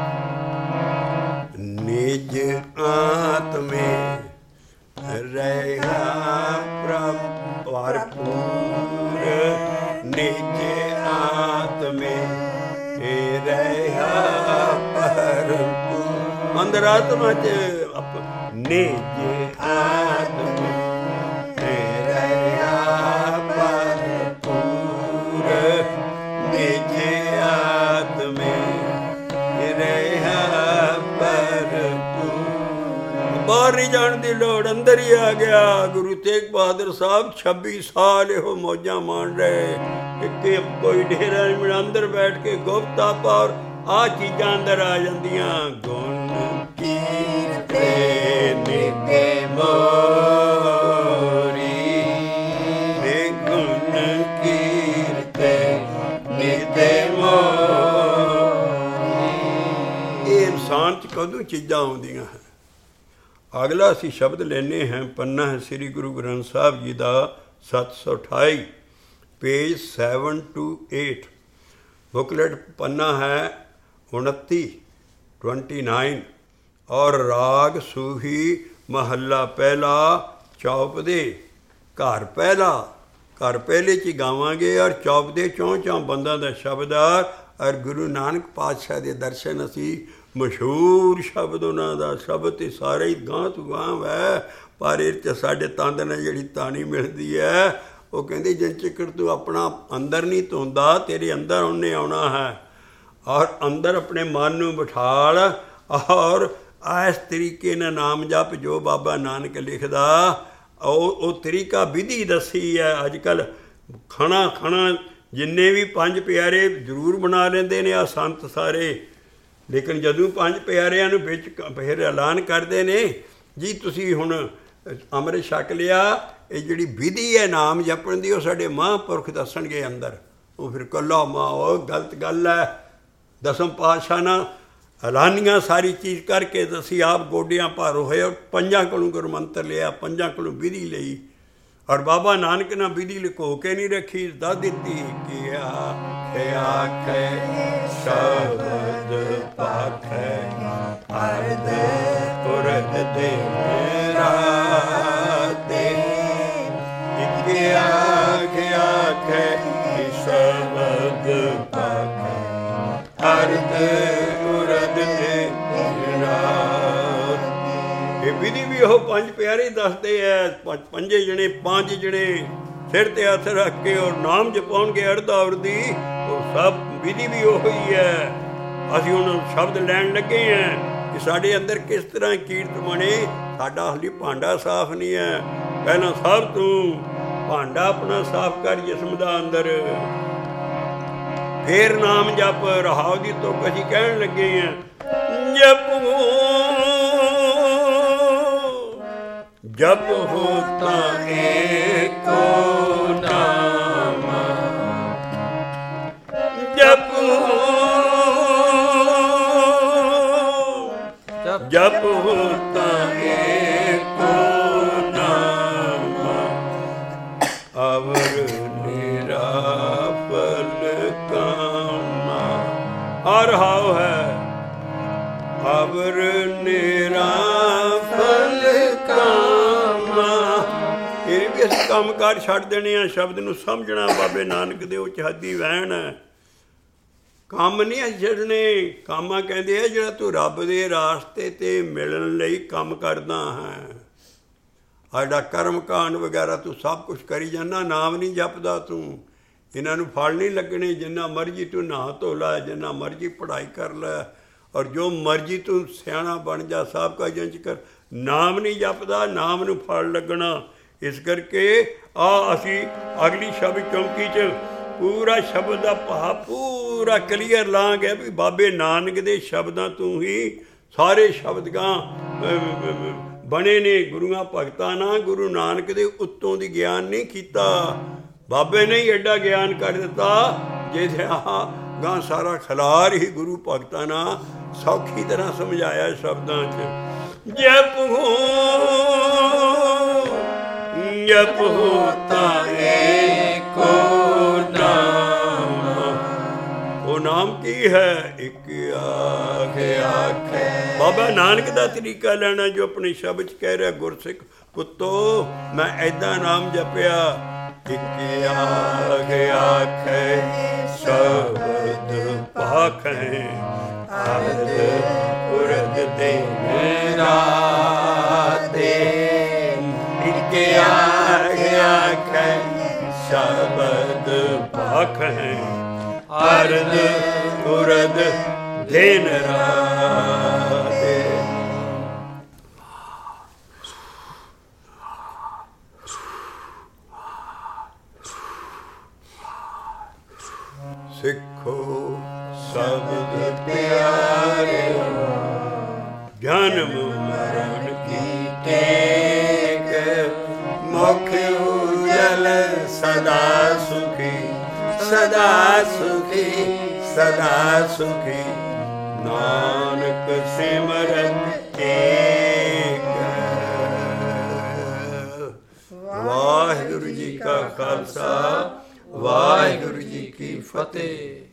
ਨਿਜ ਆਤਮੇ ਰਹਿਆ ਪ੍ਰਭ ਭਰਪੂਰ, ਨਿਜ ਆਤਮੇ ਰਹਿਆ ਭਰਪੂਰ। ਅੰਦਰ ਆਤਮਾ ਚ ਨਿਜ ਆਤਮੇ ਰਹਿਆ ਭਰਪੂਰ, ਨਿਜ ਆਤਮੇ ਰਹਿਆ ਭਰਪੂਰ। ਬਾਹਰ ਨਹੀਂ ਜਾਣ ਦੀ ਲੋੜ, ਅੰਦਰ ਹੀ ਆ ਗਿਆ। ਗੁਰੂ ਤੇਗ ਬਹਾਦਰ ਸਾਹਿਬ 26 ਸਾਲ ਇਹੋ ਮੌਜਾਂ ਮਾਣ ਰਹੇ। ਇੱਕੇ ਕੋਈ ਡੇਰਾ ਨਹੀਂ ਮਿਲਿਆ, ਅੰਦਰ ਬੈਠ ਕੇ ਗੁਪਤਾ ਪਾਰ ਆ ਚੀਜ਼ਾਂ ਅੰਦਰ ਆ ਜਾਂਦੀਆਂ। ਗੁਣ ਕੀਰਤੇ ਨਿਧੇ ਮੋਰੀ, ਏ ਗੁਣ ਕੀਰਤੇ ਨਿਧੇ ਮੋਰੀ। ਇਹ ਇਨਸਾਨ 'ਚ ਕਦੋਂ ਚੀਜ਼ਾਂ ਆਉਂਦੀਆਂ ਹਨ। ਅਗਲਾ ਅਸੀਂ ਸ਼ਬਦ ਲੈਂਦੇ ਹਾਂ, ਪੰਨਾ ਹੈ ਸ੍ਰੀ ਗੁਰੂ ਗ੍ਰੰਥ ਸਾਹਿਬ ਜੀ ਦਾ 728, ਪੇਜ 7 to 8। ਬੁਕਲੇਟ ਪੰਨਾ ਹੈ 29 ਔਰ ਰਾਗ ਸੂਹੀ ਮਹੱਲਾ ਪਹਿਲਾ ਚੌਪਦੇ। ਘਰ ਪਹਿਲਾ, ਘਰ ਪਹਿਲੇ 'ਚ ਗਾਵਾਂਗੇ ਔਰ ਚੌਪਦੇ ਚੌਂ ਬੰਦਾਂ ਦਾ ਸ਼ਬਦਾਰ। ਔਰ ਗੁਰੂ ਨਾਨਕ ਪਾਤਸ਼ਾਹ ਦੇ ਦਰਸ਼ਨ ਅਸੀਂ ਮਸ਼ਹੂਰ ਸ਼ਬਦ ਉਹਨਾਂ ਦਾ ਸ਼ਬਦ ਤੇ ਸਾਰੇ ਹੀ ਗਾਂ ਤੋਂ ਗਾਂ ਹੈ। ਪਰ ਇਹ 'ਚ ਸਾਡੇ ਤੰਦ ਨਾਲ ਜਿਹੜੀ ਤਾਣੀ ਮਿਲਦੀ ਹੈ, ਉਹ ਕਹਿੰਦੇ ਜਿੰਨ ਚਿਕਰ ਤੂੰ ਆਪਣਾ ਅੰਦਰ ਨਹੀਂ ਧੋਂਦਾ, ਤੇਰੇ ਅੰਦਰ ਉਹਨੇ ਆਉਣਾ ਹੈ। ਔਰ ਅੰਦਰ ਆਪਣੇ ਮਨ ਨੂੰ ਬਿਠਾਲ ਔਰ ਇਸ ਤਰੀਕੇ ਨਾਲ ਨਾਮ ਜਪ ਜੋ ਬਾਬਾ ਨਾਨਕ ਲਿਖਦਾ, ਉਹ ਤਰੀਕਾ ਵਿਧੀ ਦੱਸੀ ਹੈ। ਅੱਜ ਕੱਲ੍ਹ ਖਾਣਾ ਜਿੰਨੇ ਵੀ 5 ਪਿਆਰੇ ਜ਼ਰੂਰ ਬਣਾ ਲੈਂਦੇ ਨੇ ਆ ਸੰਤ ਸਾਰੇ, ਲੇਕਿਨ ਜਦੋਂ 5 ਪਿਆਰਿਆਂ ਨੂੰ ਵਿੱਚ ਫਿਰ ਐਲਾਨ ਕਰਦੇ ਨੇ ਜੀ ਤੁਸੀਂ ਹੁਣ ਅੰਮ੍ਰਿਤ ਛਕ ਲਿਆ, ਇਹ ਜਿਹੜੀ ਵਿਧੀ ਹੈ ਨਾਮ ਜਪਣ ਦੀ ਉਹ ਸਾਡੇ ਮਹਾਂਪੁਰਖ ਦੱਸਣਗੇ ਅੰਦਰ। ਉਹ ਫਿਰ ਕੱਲਾ ਮਾਂ ਉਹ ਗਲਤ ਗੱਲ ਹੈ। ਦਸਮ ਪਾਤਸ਼ਾਹ ਨਾਲ ਐਲਾਨੀਆਂ ਸਾਰੀ ਚੀਜ਼ ਕਰਕੇ ਅਸੀਂ ਆਪ ਗੋਡਿਆਂ ਭਾਰ ਹੋਏ ਔਰ 5 ਕੋਲੋਂ ਗੁਰਮੰਤਰ ਲਿਆ, 5 ਕੋਲੋਂ ਵਿਧੀ ਲਈ। ਔਰ ਬਾਬਾ ਨਾਨਕ ਨੇ ਵਿਧੀ ਲੁਕੋ ਕੇ ਨਹੀਂ ਰੱਖੀ, ਦੱਸ ਦਿੱਤੀ ਕਿ ਆਖੇ ਸ਼ਬਦ ਪਾਖੈ ਅਰਧ ਪੁਰਖ ਦੇ ਰਾਤ ਵਿਧੀ ਵੀ ਉਹ ਪੰਜ ਪਿਆਰੇ ਦੱਸਦੇ ਐ, ਪੰਜੇ ਜਣੇ ਪੰਜ ਜਣੇ ਸਿਰ ਤੇ ਹੱਥ ਰੱਖ ਕੇ ਔਰ ਨਾਮ ਜਪਾਉਣਗੇ ਅਰਧਾ ਅਵਰਦੀ, ਉਹ ਸਭ ਵਿਧੀ ਵੀ ਉਹ ਹੀ ਹੈ। ਅਸੀਂ ਹੁਣ ਸ਼ਬਦ ਲੈਣ ਲੱਗੇ ਹਾਂ ਕਿ ਸਾਡੇ ਅੰਦਰ ਕਿਸ ਤਰ੍ਹਾਂ ਕੀਰਤ ਬਣੇ। ਸਾਡਾ ਹਾਲੀ ਭਾਂਡਾ ਸਾਫ਼ ਨਹੀਂ ਹੈ। ਪਹਿਲਾਂ ਸਭ ਤੂੰ ਭਾਂਡਾ ਆਪਣਾ ਸਾਫ਼ ਕਰ ਜਿਸਮ ਦਾ ਅੰਦਰ, ਫੇਰ ਨਾਮ ਜਪ। ਰਹਾਉ ਦੀ ਤੁਕ ਅਸੀਂ ਕਹਿਣ ਲੱਗੇ ਹਾਂ, ਜਪੋ ਜਪੋ ਤਾਂ ਏਕੋ ਨਾਮ, ਜਪੋ ਜਪੋ ਤਾਂ ਏਕੋ ਨਾਮ, ਅਵਰ ਨਿਰਾਫਲ ਕਾਮਾ। ਹਰ ਹਾਉ ਹੈ ਅਵਰ ਨਿਰਾਫਲ ਕਾਮਾ। ਇਹ ਵੀ ਅਸੀਂ ਕੰਮ ਕਾਰ ਛੱਡ ਦੇਣੇ ਆ, ਸ਼ਬਦ ਨੂੰ ਸਮਝਣਾ। ਬਾਬੇ ਨਾਨਕ ਦੇ ਉੱਚ ਹੱਦੀ ਵਹਿਣ ਹੈ, ਕੰਮ ਨਹੀਂ ਅਸੀਂ ਛੱਡਣੇ। ਕਾਮਾ ਕਹਿੰਦੇ ਆ ਜਿਹੜਾ ਤੂੰ ਰੱਬ ਦੇ ਰਾਸਤੇ 'ਤੇ ਮਿਲਣ ਲਈ ਕੰਮ ਕਰਦਾ ਹੈ। ਸਾਡਾ ਕਰਮ ਕਾਂਡ ਵਗੈਰਾ ਤੂੰ ਸਭ ਕੁਛ ਕਰੀ ਜਾਂਦਾ, ਨਾਮ ਨਹੀਂ ਜਪਦਾ ਤੂੰ। ਇਹਨਾਂ ਨੂੰ ਫਲ ਨਹੀਂ ਲੱਗਣੇ। ਜਿੰਨਾ ਮਰਜ਼ੀ ਤੂੰ ਨਹਾ ਧੋ ਲੈ, ਜਿੰਨਾ ਮਰਜ਼ੀ ਪੜ੍ਹਾਈ ਕਰ ਲੈ, ਔਰ ਜੋ ਮਰਜ਼ੀ ਤੂੰ ਸਿਆਣਾ ਬਣ ਜਾ, ਸਭ ਕਾ ਜੰਚ ਕਰ, ਨਾਮ ਨਹੀਂ ਜਪਦਾ, ਨਾਮ ਨੂੰ ਫਲ ਲੱਗਣਾ। ਇਸ ਕਰਕੇ ਅਸੀਂ ਅਗਲੀ ਸ਼ਬਦ ਚੌਂਕੀ 'ਚ ਪੂਰਾ ਸ਼ਬਦ ਦਾ ਭਾਵ ਪੂਰਾ ਕਲੀਅਰ ਲਾਂਗੇ ਵੀ ਬਾਬੇ ਨਾਨਕ ਦੇ ਸ਼ਬਦਾਂ ਤੋਂ ਹੀ ਸਾਰੇ ਸ਼ਬਦਾਂ ਬਣੇ ਨੇ। ਗੁਰੂਆਂ ਭਗਤਾਂ ਨਾਲ ਗੁਰੂ ਨਾਨਕ ਦੇ ਉੱਤੋਂ ਦੀ ਗਿਆਨ ਨਹੀਂ ਕੀਤਾ। ਬਾਬੇ ਨੇ ਹੀ ਐਡਾ ਗਿਆਨ ਕਰ ਦਿੱਤਾ ਜਿਹਦੇ ਗਾਂ ਸਾਰਾ ਖਿਲਾਰ ਹੀ ਗੁਰੂ ਭਗਤਾਂ ਨਾਲ ਸੌਖੀ ਤਰ੍ਹਾਂ ਸਮਝਾਇਆ ਸ਼ਬਦਾਂ 'ਚ। ਜਪੋ ਜਪੋ ਤਾਂ ਏਕੋ ਨਾਮ। ਉਹ ਨਾਮ ਕੀ ਹੈ? ਇੱਕ ਆਖੇ। ਬਾਬਾ ਨਾਨਕ ਦਾ ਤਰੀਕਾ ਲੈਣਾ ਜੋ ਆਪਣੇ ਸ਼ਬਦ 'ਚ ਕਹਿ ਰਿਹਾ, ਗੁਰਸਿੱਖ ਪੁੱਤੋ ਮੈਂ ਐਦਾਂ ਨਾਮ ਜਪਿਆ। ਇੱਕ ਆਖੇ ਸ਼ਬਦ ਭਾਖੈ, ਅਰਧ ਉਰਧ ਦੇ ਮੇਰਾ ਦੇ। ਇੱਕ ਆਖੇ ਸ਼ਬਦ ਭਾਖੈ, ਅਰਧ ਉਰਧ ਦਿਨ ਰਾਤ। ਸਿੱਖੋ ਸ਼ਬਦ ਪਿਆਰਿਓ, ਜਨਮ ਮਰਨ ਕੀ ਟੇਕ। ਮੁਖ ਉਜਲ ਸਦਾ ਸੁਖੀ, ਸਦਾ ਸੁਖੀ, ਸਦਾ ਸੁਖੀ। ਨਾਨਕ ਸਿਮਰਤ ਏਕ। ਵਾਹਿਗੁਰੂ ਜੀ ਕਾ ਖਾਲਸਾ, ਵਾਹਿਗੁਰੂ ਜੀ ਕੀ ਫਤਿਹ।